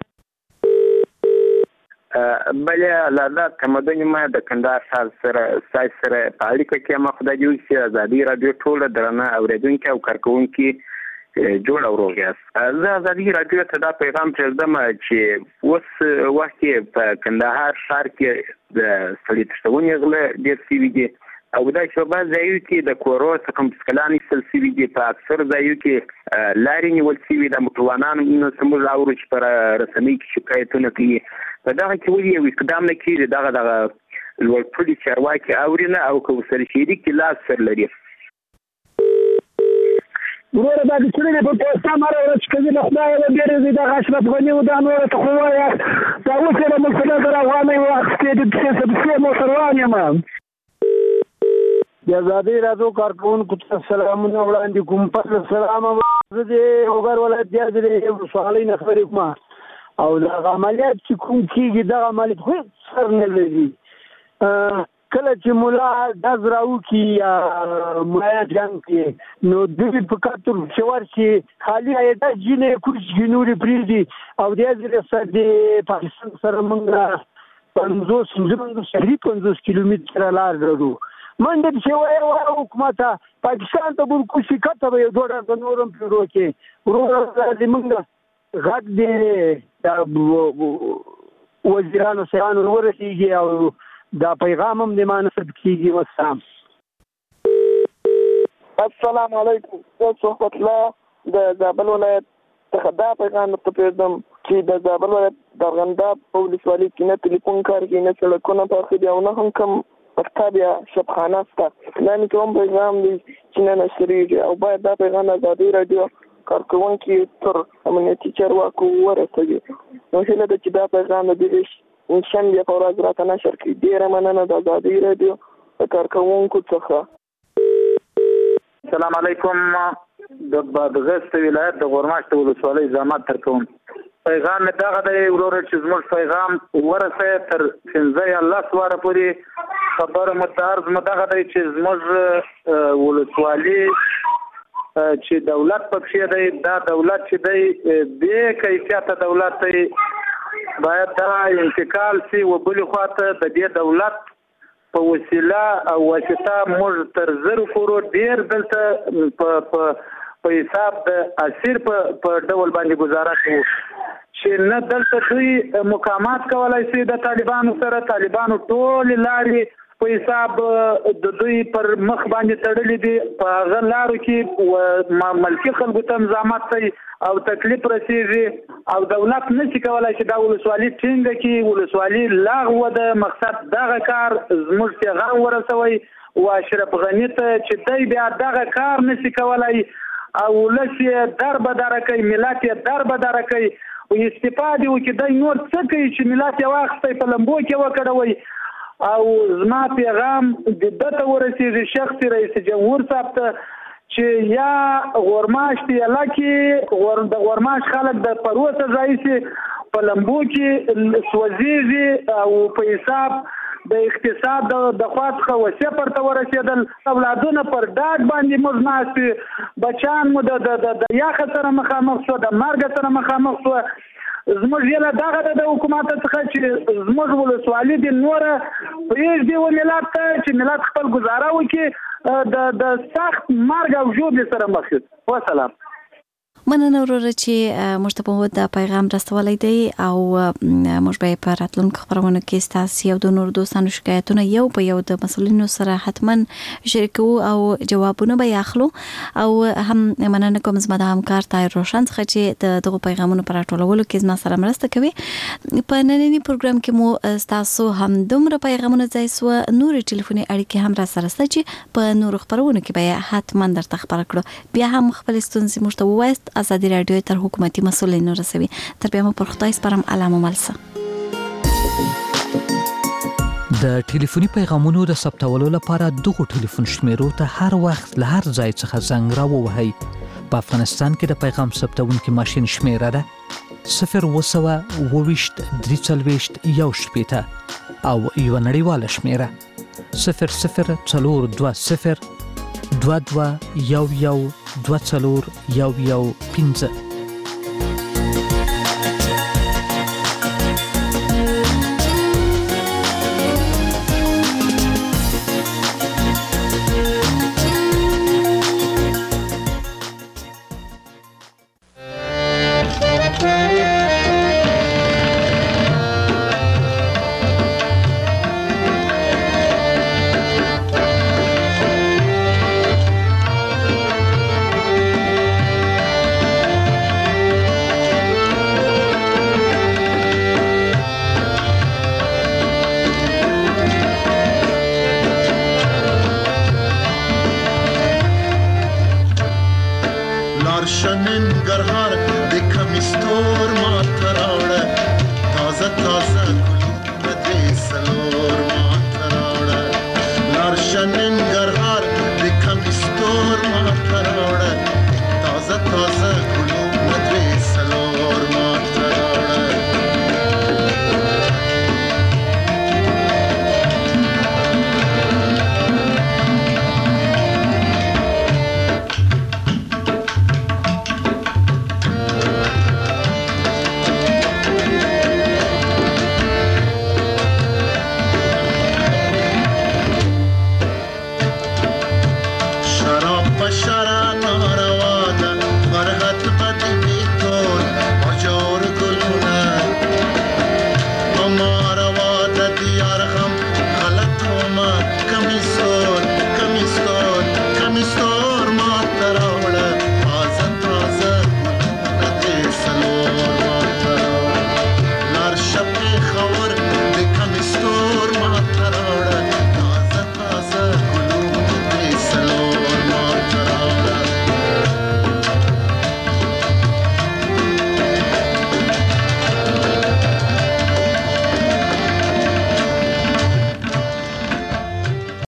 بله لاله تمدن ما د کندهار ښار سره سای سره په اړیکه کې ما خدای دې وکړي چې ازادي راډیو ټوله درنه اورېدونکي او کارکوونکي جوړ او روغ یاست. زه ازادي راډیو ته دا پیغام پرېږدم چې اوس وخت کې په کندهار ښار کې د سړي تښتونې غله ډېر شوي دي او دا چې په بعض ځایو کې د کورو څخه مسکلان ایستل شوي دي. په اکثر ځایو کې لارې نیول شوي د موټروانانو زموږ اورو چې په رسنۍ کې شکایتونه کوي. په دغه کې ولې یو اقدام نه کېږي؟ دغه دغه لوړپوړي چارواکي اوري نه او که ورسره شریک دي لاس سر لري. وروره دا د څېړنې په پوسټا هره ورځ کوي. له خدایه وبېرېږئ. دغه اشرف غني و دا نوره ته خو ووایاست. دا اوس یې له ملتونه زره افغانۍ واخیستې دي. پسې څه پسې موټروان یم. د ازادۍ راډیو کارکوونکو ته سلامونه وړاندې کوم. پس له سلامه زه د لوګر ولایت دیارځلې ولسوالۍ نه خبرې کوم. او د عملیات چې کوم کیږي د عملیات خو سر نه لري کله چې مولا د زراو کی مایا جنگ کې نو د په کاتور شوار چې خالی ایدا جنې کوم جنوري پریدي او د ازره د پاکستان سره موږ پنځوس پنځوس شهري پنځوس کیلومتره لار درو منډه چې وایي حکومت پاکستان ته ورکوشي کته به دوړه د نورم پیرو کې ورور د موږ غږ د وزیرانو سره ورسیږي او دا پیغام هم د مانسب کیږي. والسلام. السلام علیکم. زه صحبت الله د زابل ولایت څخه دا پیغام ته پیغام چې د زابل ولایت د ارغنداب په ولسوالۍ کې نه ټلیفون کار کوي نه سړکونه پاخه دي او نه هم کوم پښتابیا شبخانه سته نه کوم پیغام دی چې نه نشریږي او باید دا پیغام د ازادي رادیو کارکونکو تر امنیتي چارواکو ورسوي. نو هیله ده چې دا پیغام د انشان بیا په ورځ راته نشر کړي. ډېره مننه د ازادي رادیو د کارکونکو څخه. السلام علیکم. د بادغیس ولایت د غورماشت ولسوالۍ زحمت تر کوم پیغام مې دغه دی ورور چې زموږ پیغام ورسه تر پنځه یا لس واره پورې خبره متعرض مې دغه دی چې زموږ ولسوالۍ چې دولت پکې دی دا دولت چې دی بې کیفیته دولت دی باید دا انتقال شي و بل خواته د دې دولت په وسیله او واسطه موږ تر زر کورو ډیر دلته په په حساب د اسیر په ډول باندې گزاره کوو چې نه دلته دوی مقامات کولای شي د طالبانو سره طالبانو ټول لارې په حساب د دوی پر مخ باندې تړلې دي په هغه لارو کې ملکي خلکو ته زحمت کوي او تکلیف رسیږي او دولت نشي کولای چې دا ولسوالي ټینګه کې ولسوالي لاغوه د مقصد دغه کار زموږ پیغام ورسوي او اشرف غنی ته چې دوی بیا دغه کار نشي کولای او لسی در بدر کوي ملت در بدر کوي او استفاده وکړي د نور څه کوي چې ملت واخستې په لمبو کې وکړوي او زما پیغام د دته ورسېږي شخصي رئیس جمهور صاحب ته چې یا غورماش دی لکه غور د غورماش خلک د پروسه ځایسي په لمبو کې سوځيږي او په حساب د اقتصاد د خواص خو وسه پر تو رسیدل اولادونه پر ډاډ باندې مزناسي بچان مو د د یا خطر مخامخ شو د مرګ سره مخامخ شو زموږ یله دغه د حکومت څخه چې زموږ ولسوالۍ د نور پرېږ دی و ملت چې ملت خپل گزاره وکړي د د سخت مرګ او ژوبل سره مخ شي. والسلام. مننه وروره چې موږ ته په دا پیغام راستولای دی او موږ به په راتلونکو خبرونو کې ستاسو یو د نور دوستانو شکایتونه یو په یو د مسؤلینو سره حتما شریکو او جوابونه به اخلو او هم مننه کوم زما د همکار طاهر روشن څخه چې دغه پیغامونو پر راټولولو کې زما سره مرسته کوي. په نننی پروګرام کې مو ستاسو هم دومره پیغامونه ځای سو نور ټلیفوني اړیکې هم را سره ست چې په نور خبرونو کې به حتما درته خبر کړو. بیا هم خپل ستونزې موږ ته ووایست. ازادي رادیو تر حکومتي مسؤلینو رسوي. تر بیا مو پر خدای سپارم. علامه ملسه. د ټلیفوني پیغامونو د ثبتولو لپاره دغه ټلیفون شمیرو ته هر وخت له هر ځای څخه زنګ راووهئ. په افغانستان کې د پیغام ثبتونکو ماشين شمیره ده صفر وسوه اوويشت درې څلوېښت یو شپېته او یو نړیواله شمیره صفر صفر څلور دوه صفر دوه دوه یو یو دوه څلور یو یو پنځه.